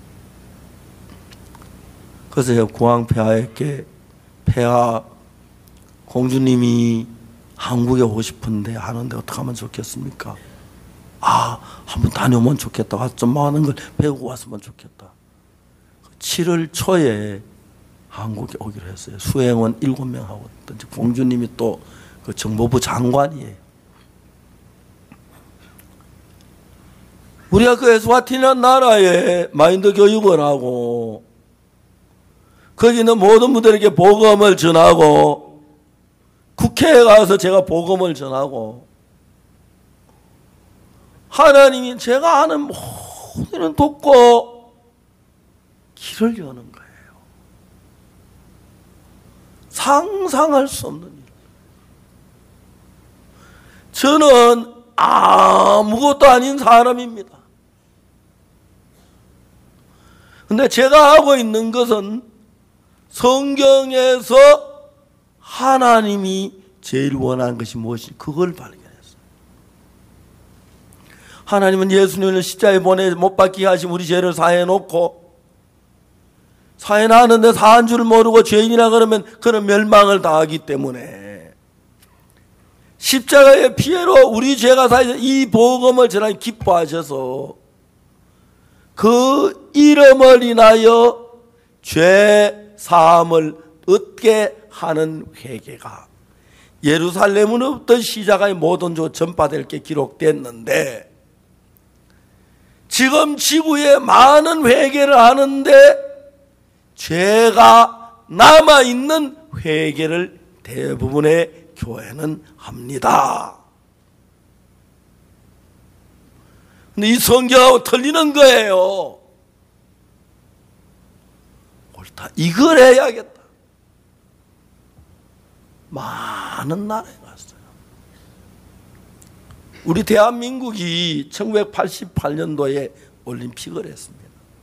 그래서 제가 구황폐하에게 폐하 공주님이 한국에 오고 싶은데 하는데 어떻게 하면 좋겠습니까? 한번 다녀오면 좋겠다. 가서 좀 많은 걸 배우고 왔으면 좋겠다. 7월 초에 한국에 오기로 했어요. 수행원 7명하고 공주님이 또 그 정보부 장관이에요. 우리가 그 에스와티니라는 나라에 마인드 교육을 하고 거기 있는 모든 분들에게 복음을 전하고 국회에 가서 제가 복음을 전하고 하나님이 제가 하는 모든 일은 돕고 길을 여는 거예요. 상상할 수 없는 일. 저는 아무것도 아닌 사람입니다. 근데 제가 하고 있는 것은 성경에서 하나님이 제일 원하는 것이 무엇인지 그걸 발견했어요. 하나님은 예수님을 십자가에 보내 못 박히게 하시면 우리 죄를 사해놓고 사해나는데 사한 줄 모르고 죄인이라 그러면 그는 멸망을 당하기 때문에 십자가의 피해로 우리 죄가 사해져 이 복음을 전하니 기뻐하셔서 그 이름을 인하여 죄 사함을 얻게 하는 회개가 예루살렘으로부터 시작하여 모든 조 전파될 게 기록됐는데 지금 지구에 많은 회개를 하는데 죄가 남아있는 회개를 대부분의 교회는 합니다. 근데 이 성경하고 틀리는 거예요. 옳다. 이걸 해야겠다. 많은 나라에 갔어요. 우리 대한민국이 1988년도에 올림픽을 했습니다.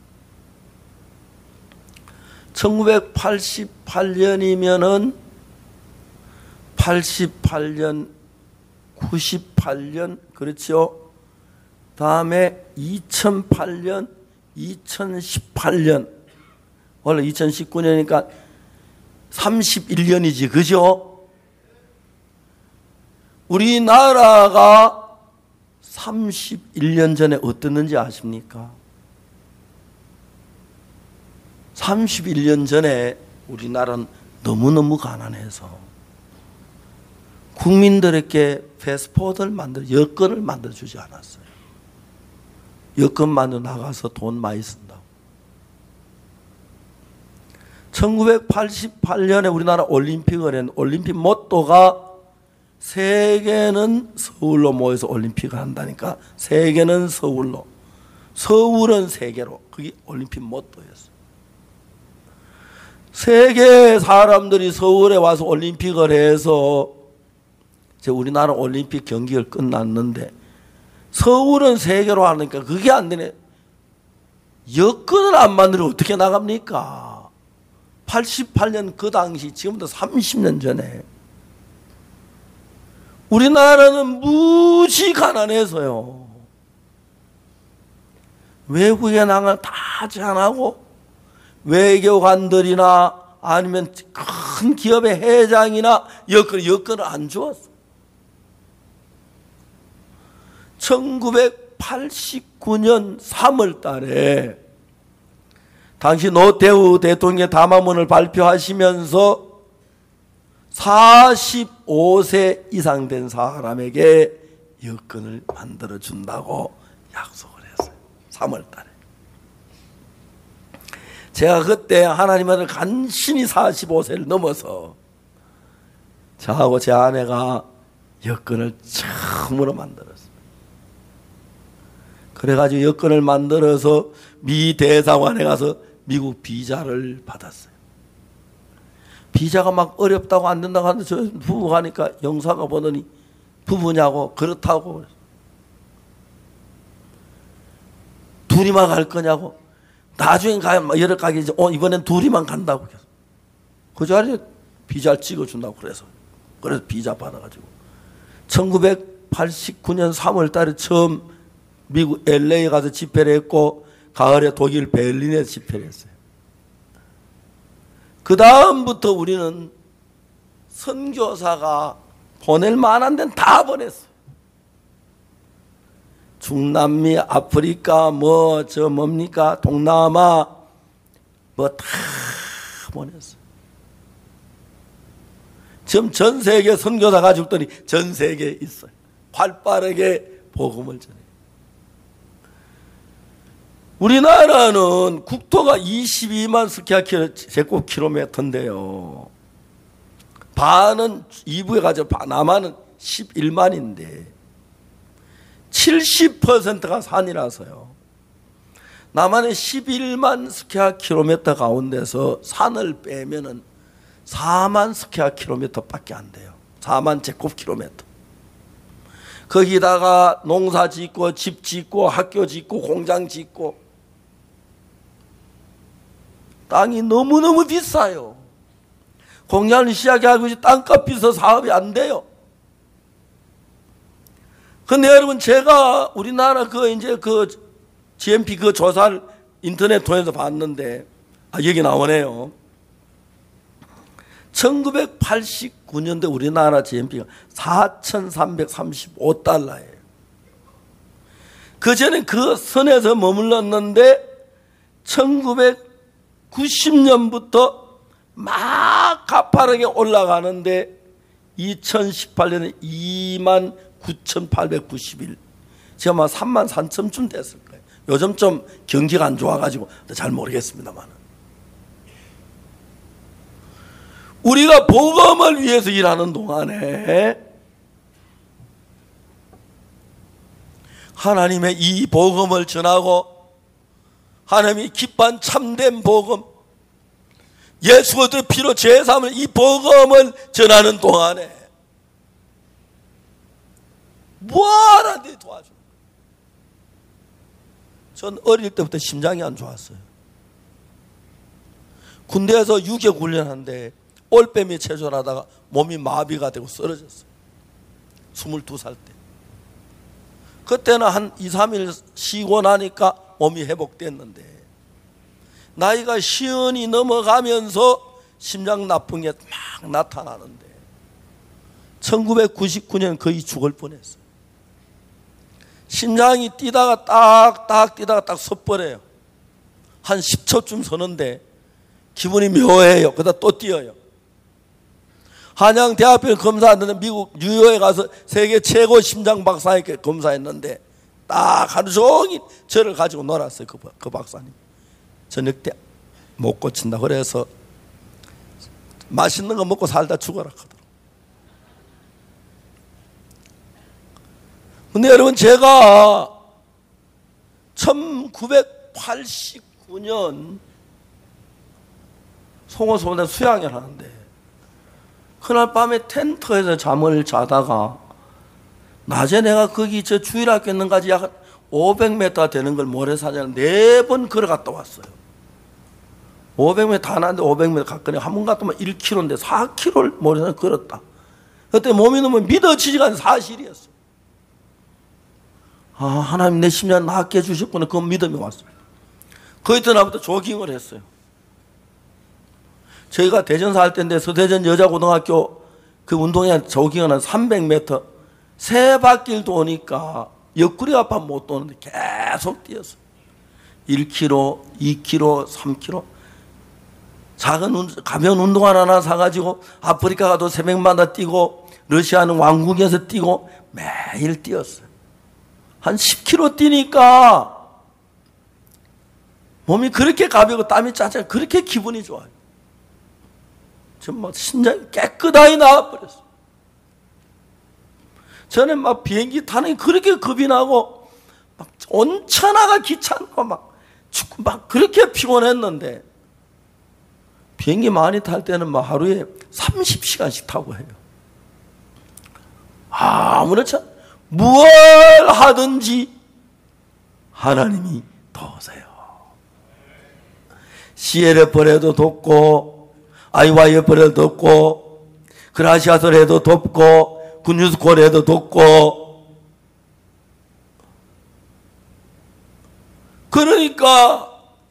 1988년이면은 88년, 98년, 그렇죠? 다음에 2008년, 2018년, 원래 2019년이니까 31년이지, 그죠? 우리나라가 31년 전에 어땠는지 아십니까? 31년 전에 우리나라는 너무너무 가난해서 국민들에게 패스포드를 여권을 만들어주지 않았어요. 여권 만들어 나가서 돈 많이 쓴다고. 1988년에 우리나라 올림픽을 했는데 올림픽 모토가 세계는 서울로 모여서 올림픽을 한다니까. 세계는 서울로, 서울은 세계로. 그게 올림픽 모토였어요. 세계 사람들이 서울에 와서 올림픽을 해서 이제 우리나라 올림픽 경기가 끝났는데 서울은 세계로 하니까 그게 안 되네. 여건을 안 만들면 어떻게 나갑니까? 88년 그 당시, 지금부터 30년 전에 우리나라는 무지 가난해서요. 외국에 나갈 다 제한하고 외교관들이나 아니면 큰 기업의 회장이나 여건을 안 주었어. 1989년 3월 달에 당시 노태우 대통령의 담화문을 발표하시면서 45세 이상 된 사람에게 여건을 만들어준다고 약속을 했어요. 3월 달에. 제가 그때 하나님을 간신히 45세를 넘어서 저하고 제 아내가 여건을 처음으로 만들었어요. 그래가지고 여건을 만들어서 미 대사관에 가서 미국 비자를 받았어요. 비자가 막 어렵다고 안 된다고 하는데 저 부부 가니까 영사가 보더니 부부냐고 그렇다고 그랬어요. 둘이만 갈 거냐고. 나중에 가면 여러 가게 이제 이번엔 둘이만 간다고 계속. 그 자리에 비자를 찍어준다고 그래서 비자 받아가지고 1989년 3월 달에 처음 미국 LA에 가서 집회를 했고 가을에 독일 베를린에 집회를 했어요. 그 다음부터 우리는 선교사가 보낼 만한 데는 다 보냈어요. 중남미, 아프리카, 뭡니까? 동남아, 다 보냈어요. 지금 전 세계 선교사 가족들이 전 세계에 있어요. 활발하게 복음을 전해요. 우리나라는 국토가 22만 제곱킬로미터인데요. 반은 이부에 가져 남한은 11만인데 70%가 산이라서요. 남한의 11만 스퀘어킬로미터 가운데서 산을 빼면은 4만 스퀘어킬로미터밖에 안 돼요. 4만 제곱킬로미터. 거기다가 농사 짓고 집 짓고 학교 짓고 공장 짓고 땅이 너무너무 비싸요. 공장을 시작하고 땅값 비싸서 사업이 안 돼요. 근데 여러분 제가 우리나라 GNP 조사를 인터넷 통해서 봤는데 여기 나오네요. 1989년대 우리나라 GNP가 4,335달러예요. 그전에 그 선에서 머물렀는데 1990년부터 막 가파르게 올라가는데 2018년에 29,891. 지금 아마 34,000쯤 됐을 거예요. 요즘 좀 경기가 안 좋아가지고 잘 모르겠습니다만. 우리가 복음을 위해서 일하는 동안에 하나님의 이 복음을 전하고 하나님이 기뻐한 참된 복음, 예수 그리스도의 피로 죄사함을 이 복음을 전하는 동안에 무한한데 도와줘. 전 어릴 때부터 심장이 안 좋았어요. 군대에서 유격 훈련하는데 올빼미 체조하다가 몸이 마비가 되고 쓰러졌어요. 22살 때. 그때는 한 2, 3일 쉬고 나니까 몸이 회복됐는데 나이가 시연이 넘어가면서 심장 나쁜 게 막 나타나는데 1999년 거의 죽을 뻔했어요. 심장이 뛰다가 딱 뛰다가 딱 섰버려요. 한 10초쯤 서는데 기분이 묘해요. 그러다 또 뛰어요. 한양대학병원 검사하는데 미국 뉴욕에 가서 세계 최고 심장 박사에게 검사했는데 딱 하루 종일 저를 가지고 놀았어요. 그 박사님. 저녁 때 못 고친다 그래서 맛있는 거 먹고 살다 죽어라 하더라고요. 근데 여러분, 제가 1989년 송어소원에 수양을 하는데, 그날 밤에 텐트에서 잠을 자다가 낮에 내가 거기 저 주일학교 있는까지 약 500m 되는 걸 모래사장을 4번 걸어갔다 왔어요. 500m 다 나는데 500m 가까이 한 번 갔다 오면 1km인데 4km를 모래사장 걸었다. 그때 몸이 너무 믿어지지가 않은 사실이었어요. 아, 하나님 내 심장 낫게 해주셨구나. 그 믿음이 왔어요. 그 이튿날부터 조깅을 했어요. 저희가 대전 살 때인데 서대전 여자고등학교 그 운동회 조깅을 한 300m 세 바퀴를 도니까 옆구리 아파 못 도는데 계속 뛰었어요. 1km, 2km, 3km. 작은 가벼운 운동화 하나 사가지고 아프리카 가도 새벽마다 뛰고 러시아는 왕궁에서 뛰고 매일 뛰었어요. 한 10km 뛰니까 몸이 그렇게 가벼고 땀이 짜증, 그렇게 기분이 좋아요. 정말 심장이 깨끗하게 나와버렸어요. 저는 막 비행기 타는 게 그렇게 겁이 나고 막 온천하가 귀찮고 막 춥고 막 그렇게 피곤했는데, 비행기 많이 탈 때는 막 하루에 30시간씩 타고 해요. 아무렇지 않 무얼 하든지 하나님이 도우세요. CLF를 해도 돕고, IYF를 돕고, 그라시아스를 해도 돕고, 굿뉴스콜을 해도 돕고. 그러니까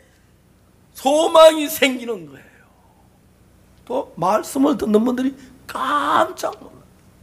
소망이 생기는 거예요. 또 말씀을 듣는 분들이 깜짝 놀라요.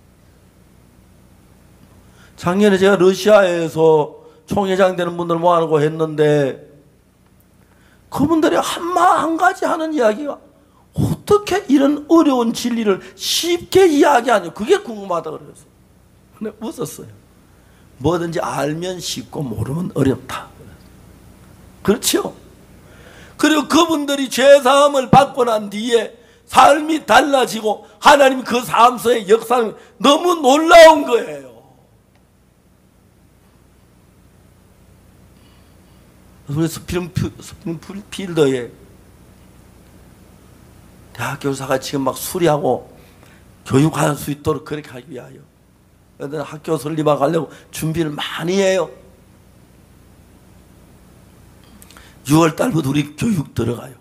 작년에 제가 러시아에서 총회장 되는 분들 모아놓고 했는데, 그분들이 한 가지 하는 이야기가, 어떻게 이런 어려운 진리를 쉽게 이야기하냐, 그게 궁금하다 그랬어요. 근데 웃었어요. 뭐든지 알면 쉽고 모르면 어렵다. 그렇죠? 그리고 그분들이 죄사함을 받고 난 뒤에 삶이 달라지고 하나님 그 삶 속의 역사는 너무 놀라운 거예요. 우리 스프링필더에 대학 교사가 지금 막 수리하고 교육할 수 있도록 그렇게 하기 위하여 학교 설립하고 하려고 준비를 많이 해요. 6월 달부터 우리 교육 들어가요.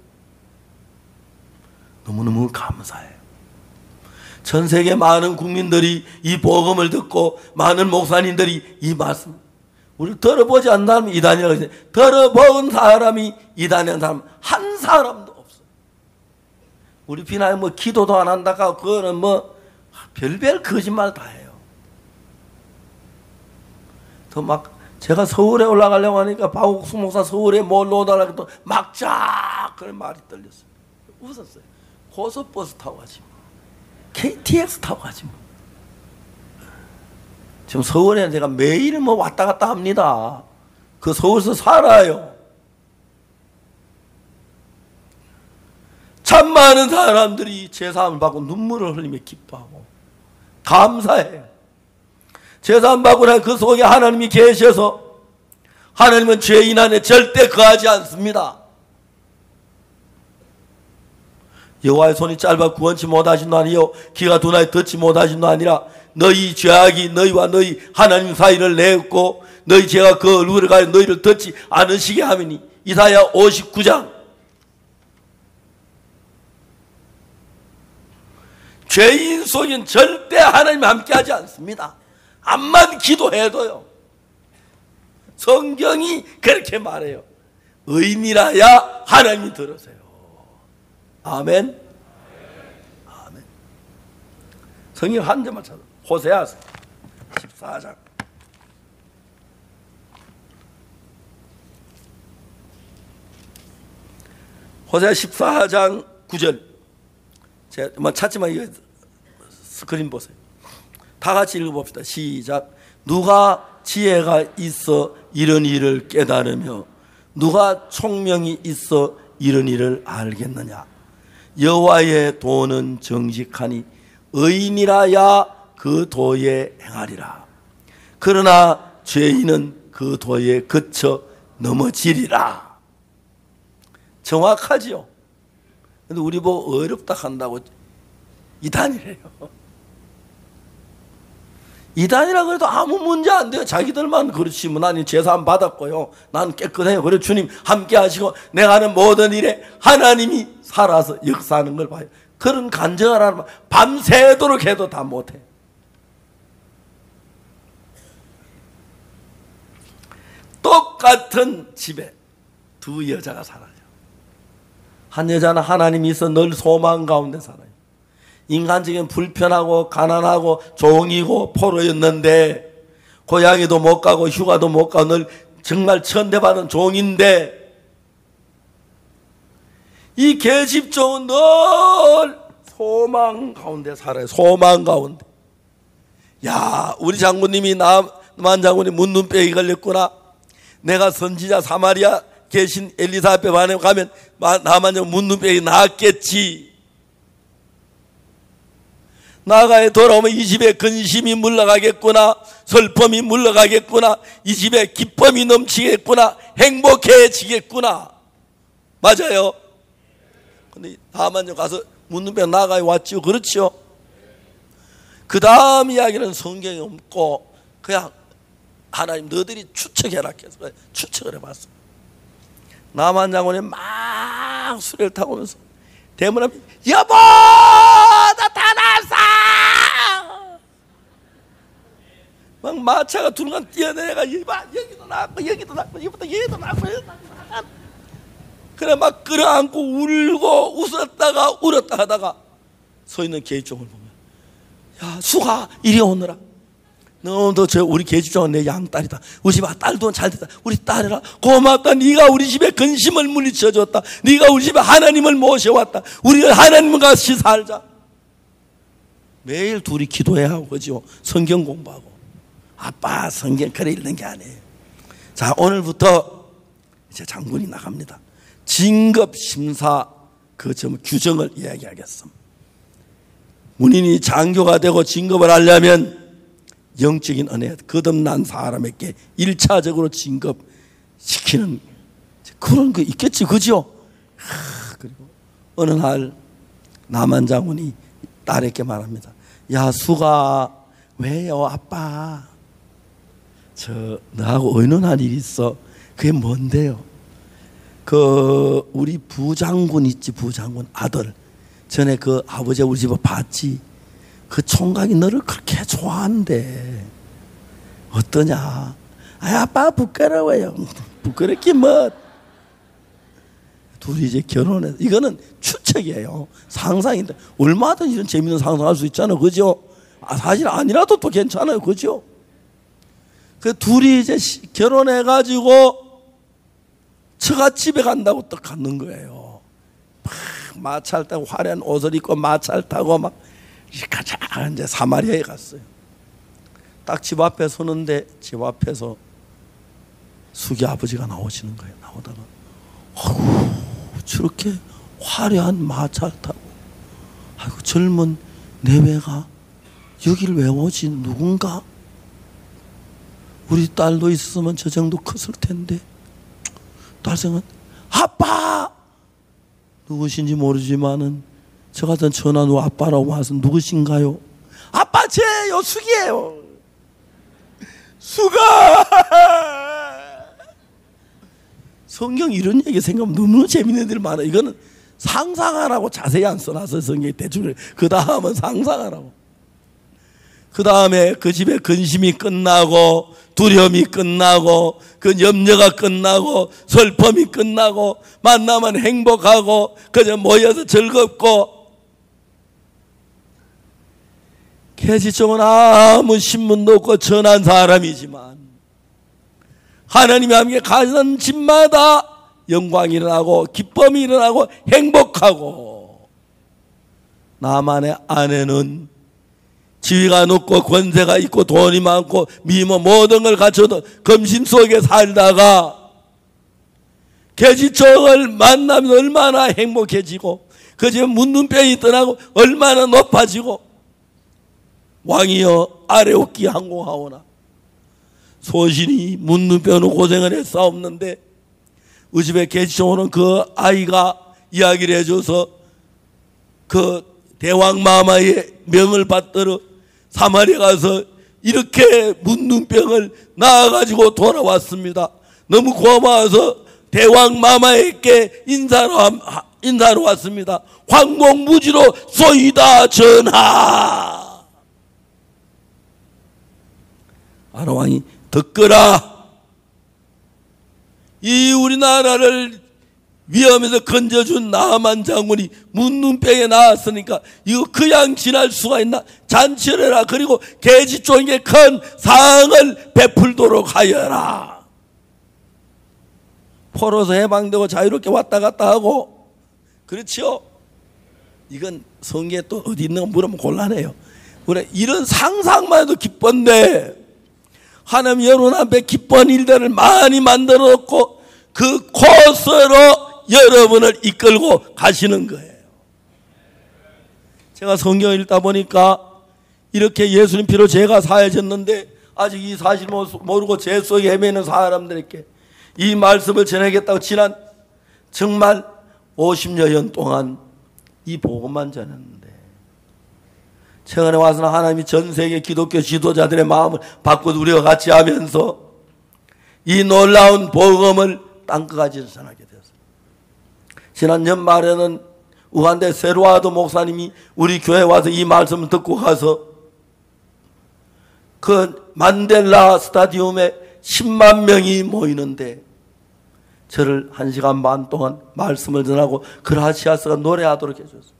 너무너무 감사해요. 전 세계 많은 국민들이 이 복음을 듣고 많은 목사님들이 이 말씀, 우리 들어보지 않는 사람이 이단이라고 했어요. 들어본 사람이 이단이라는 사람 한 사람도 없어요. 우리 비나에 뭐 기도도 안 한다고 그거는 뭐 별별 거짓말 다 해요. 또 막 제가 서울에 올라가려고 하니까 박옥수 목사 서울에 뭘 오달라고 또 막자 그런 말이 떨렸어요. 웃었어요. 고속버스 타고 가지 뭐. KTX 타고 가지 뭐. 지금 서울에 제가 매일 뭐 왔다 갔다 합니다. 그 서울에서 살아요. 참 많은 사람들이 제사함을 받고 눈물을 흘리며 기뻐하고 감사해요. 제사함 받고 난 그 속에 하나님이 계셔서, 하나님은 죄인 안에 절대 거하지 않습니다. 여호와의 손이 짧아 구원치 못하신 도 아니요 귀가 둔하여 듣지 못하신 도 아니라 너희 죄악이 너희와 너희 하나님 사이를 내었고 너희 죄가 그 얼굴을 가려 너희를 듣지 않으시게 하미니. 이사야 59장. 죄인 속엔 절대 하나님 함께하지 않습니다. 암만 기도해도요. 성경이 그렇게 말해요. 의인이라야 하나님이 들으세요. 아멘. 아멘. 성경 한 점만 찾아. 호세아 14장. 호세아 14장 9절. 제가 뭐 찾지만 이거 스크린 보세요. 다 같이 읽어봅시다. 시작. 누가 지혜가 있어 이런 일을 깨달으며 누가 총명이 있어 이런 일을 알겠느냐. 여호와의 도는 정직하니 의인이라야 그 도에 행하리라. 그러나 죄인은 그 도에 거쳐 넘어지리라. 정확하지요. 근데 우리 보고 어렵다 한다고 이단이래요. 이단이라 그래도 아무 문제 안 돼요. 자기들만 그렇지 뭐 나는 제사함 받았고요, 나는 깨끗해요. 그래 주님 함께 하시고 내가 하는 모든 일에 하나님이 살아서 역사하는 걸 봐요. 그런 간증을 하면 밤새도록 해도 다 못해. 똑같은 집에 두 여자가 살아요. 한 여자는 하나님이 있어 늘 소망 가운데 살아요. 인간적인 불편하고 가난하고 종이고 포로였는데 고향에도 못 가고 휴가도 못 가고 늘 정말 천대받은 종인데 이 계집종은 늘 소망 가운데 살아요. 소망 가운데. 야, 우리 장군님이 나만 장군이 문눈병이 걸렸구나. 내가 선지자 사마리아 계신 엘리사벳 반에 가면 나만 장군 문눈병이 나았겠지. 나가에 돌아오면 이 집에 근심이 물러가겠구나, 슬픔이 물러가겠구나, 이 집에 기쁨이 넘치겠구나, 행복해지겠구나. 맞아요. 근데 나만 가서 문눈병 나가에 왔지요. 그렇죠. 그 다음 이야기는 성경에 없고 그냥 하나님 너희들이 추측해라 해서 추측을 해봤어. 남한 장군이 막 수레를 타고 오면서 대문 앞에 여보 나타났어! 막 마차가 두루간 뛰어내려가 여기도 나왔고 여기도 나왔고 여기도 나왔고 그래 막 끌어안고 울고 웃었다가 울었다 하다가 서 있는 계집종을 보면 야 수가 이리 오너라. 너도 저 우리 계집종은 내 양딸이다. 우리 집 딸도 잘 됐다. 우리 딸이라 고맙다. 네가 우리 집에 근심을 물리쳐줬다. 네가 우리 집에 하나님을 모셔왔다. 우리가 하나님과 같이 살자. 매일 둘이 기도해야 하고 그죠. 성경 공부하고. 아빠 성경 그래 읽는 게 아니에요. 자, 오늘부터 이제 장군이 나갑니다. 진급심사 그 규정을 이야기하겠습니다. 문인이 장교가 되고 진급을 하려면 영적인 은혜, 거듭난 사람에게 1차적으로 진급시키는 그런 거 있겠지, 그죠? 그리고 어느 날 남한 장군이 딸에게 말합니다. 야, 수가 왜요, 아빠? 너하고 의논할 일이 있어. 그게 뭔데요? 우리 부장군 있지, 부장군 아들. 전에 그 아버지 우리 집에 봤지? 그 총각이 너를 그렇게 좋아한대. 어떠냐? 아빠 부끄러워요. 부끄럽기 뭐. 둘이 이제 결혼해서 이거는 추측이에요. 상상인데 얼마든지 이런 재밌는 상상할 수 있잖아요. 그죠? 사실 아니라도 또 괜찮아요. 그죠? 그 둘이 이제 결혼해가지고 처갓집에 간다고 딱 갔는 거예요. 막 마차를 타고 화려한 옷을 입고 마차를 타고 막 가자 이제 사마리아에 갔어요. 딱 집 앞에 서는데 집 앞에서 수기 아버지가 나오시는 거예요. 나오다가 아이고 저렇게 화려한 마차를 타고 아이고 젊은 내외가 여길 왜 오지? 누군가? 우리 딸도 있었으면 저 정도 컸을 텐데. 딸 생각 아빠 누구신지 모르지만은 저 같은 전화도 아빠라고 와서 누구신가요? 아빠 쟤요 수기예요. 수가 성경 이런 얘기 생각하면 너무 재밌는 애들 많아. 이거는 상상하라고 자세히 안 써놔서 성경에 대충 그 다음은 상상하라고. 그 다음에 그 집에 근심이 끝나고 두려움이 끝나고 그 염려가 끝나고 슬픔이 끝나고 만나면 행복하고 그저 모여서 즐겁고 계집종은 아무 신문도 없고 천한 사람이지만 하나님이 함께 가는 집마다 영광이 일어나고 기쁨이 일어나고 행복하고 나만의 아내는 지위가 높고 권세가 있고 돈이 많고 미모 모든 걸 갖춰도 검신 속에 살다가 계집종을 만나면 얼마나 행복해지고 그 집에 묻는 병이 떠나고 얼마나 높아지고 왕이여 아래옵기 항공하오나 소신이 묻는 병으로 고생을 했사옵는데 우리 집에 계시오는 그 아이가 이야기를 해줘서 그 대왕 마마의 명을 받들어 사마리아 가서 이렇게 묻는 병을 나아가지고 돌아왔습니다. 너무 고마워서 대왕 마마에게 인사로 왔습니다. 황공무지로 쏘이다 전하. 아라왕이 듣거라. 이 우리나라를 위험에서 건져준 나만 장군이 묻는 병에 나왔으니까 이거 그냥 지날 수가 있나? 잔치를 해라. 그리고 계지 쪽에 큰 상을 베풀도록 하여라. 포로서 해방되고 자유롭게 왔다 갔다 하고 그렇지요? 이건 성경에 또 어디 있는 거 물으면 곤란해요. 우리 이런 상상만 해도 기쁜데 하나님 여러분 앞에 기쁜 일들을 많이 만들어 놓고 그 코스로 여러분을 이끌고 가시는 거예요. 제가 성경을 읽다 보니까 이렇게 예수님 피로 죄가 사해졌는데 아직 이 사실 모르고 죄 속에 헤매는 사람들에게 이 말씀을 전하겠다고 지난 정말 50여 년 동안 이 복음만 전했는데 최근에 와서는 하나님이 전 세계 기독교 지도자들의 마음을 바꿔 우리와 같이 하면서 이 놀라운 복음을 땅끝까지 전하게 되었습니다. 지난 연말에는 우간다 세루아도 목사님이 우리 교회에 와서 이 말씀을 듣고 가서 그 만델라 스타디움에 10만 명이 모이는데 저를 1시간 반 동안 말씀을 전하고 그라시아스가 노래하도록 해줬어요.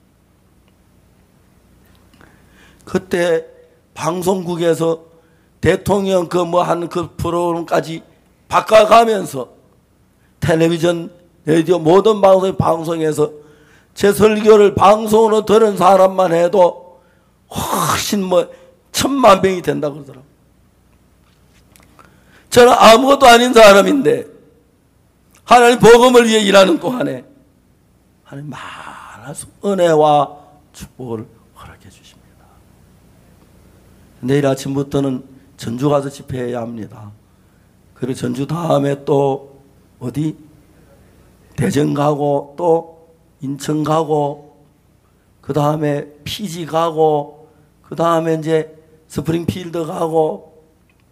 그때 방송국에서 대통령 그 뭐 하는 그 프로그램까지 바꿔가면서 텔레비전, 라디오 모든 방송에서 제 설교를 방송으로 들은 사람만 해도 훨씬 1000만 명이 된다고 그러더라고요. 저는 아무것도 아닌 사람인데 하나님 복음을 위해 일하는 동안에 하나님 많은 은혜와 축복을 허락해 주십니다. 내일 아침부터는 전주 가서 집회해야 합니다. 그리고 전주 다음에 또 어디? 대전 가고 또 인천 가고 그 다음에 피지 가고 그 다음에 이제 스프링필드 가고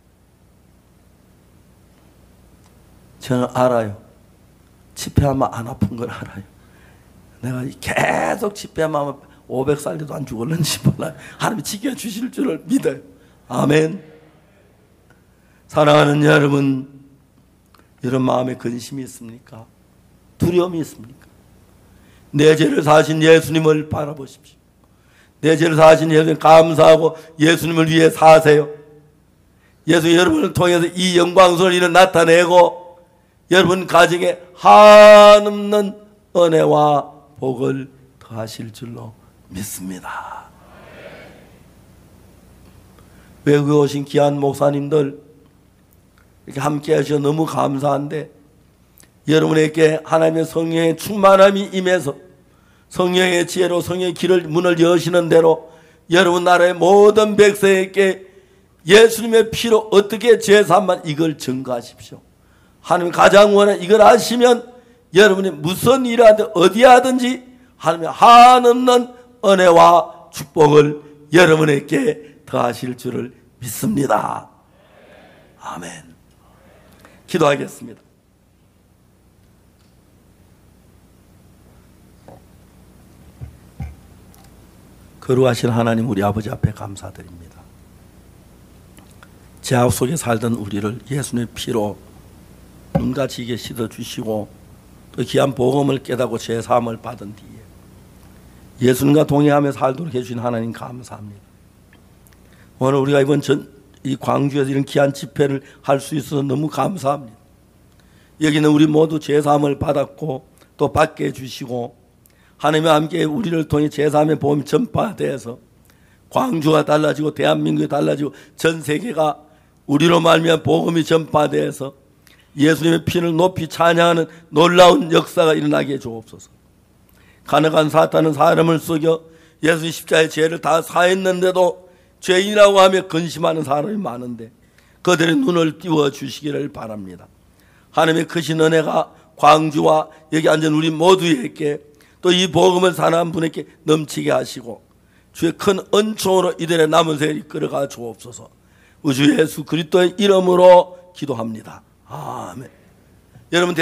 저는 알아요. 집회하면 안 아픈 걸 알아요. 내가 계속 집회하면 500살도 안 죽을는지 몰라요. 하나님이 지켜주실 줄을 믿어요. 아멘. 사랑하는 여러분, 이런 마음에 근심이 있습니까? 두려움이 있습니까? 내 죄를 사신 예수님을 바라보십시오. 내 죄를 사신 예수님 감사하고 예수님을 위해 사세요. 예수 여러분을 통해서 이 영광스러운 일을 나타내고 여러분 가정에 한없는 은혜와 복을 더하실 줄로 믿습니다. 외국에 오신 귀한 목사님들 이렇게 함께 하셔서 너무 감사한데 여러분에게 하나님의 성령의 충만함이 임해서 성령의 지혜로 성령의 길을 문을 여시는 대로 여러분 나라의 모든 백성에게 예수님의 피로 어떻게 죄사함만 이걸 증거하십시오. 하나님 가장 원하는 이걸 아시면 여러분이 무슨 일을 하든 어디 하든지 하나님의 한없는 은혜와 축복을 여러분에게 더하실 줄을 믿습니다. 아멘. 기도하겠습니다. 거룩하신 하나님 우리 아버지 앞에 감사드립니다. 죄악 속에 살던 우리를 예수님의 피로 눈같이 이게 씻어주시고 또 귀한 복음을 깨닫고 죄사함을 받은 뒤에 예수님과 동행하며 살도록 해주신 하나님 감사합니다. 오늘 우리가 이번 이 광주에서 이런 귀한 집회를 할 수 있어서 너무 감사합니다. 여기는 우리 모두 죄사함을 받았고 또 받게 해주시고 하나님과 함께 우리를 통해 제사함의 복음이 전파돼서 광주가 달라지고 대한민국이 달라지고 전 세계가 우리로 말미암아 복음이 전파돼서 예수님의 피를 높이 찬양하는 놀라운 역사가 일어나게 해 주옵소서. 간악한 사탄은 사람을 속여 예수 십자가의 죄를 다 사했는데도 죄인이라고 하며 근심하는 사람이 많은데 그들의 눈을 띄워 주시기를 바랍니다. 하나님의 크신 은혜가 광주와 여기 앉은 우리 모두에게 또 이 복음을 사랑하는 분에게 넘치게 하시고 주의 큰 은총으로 이들의 남은 세월이 끌어가 주옵소서. 우주 예수 그리스도의 이름으로 기도합니다. 아멘. 여러분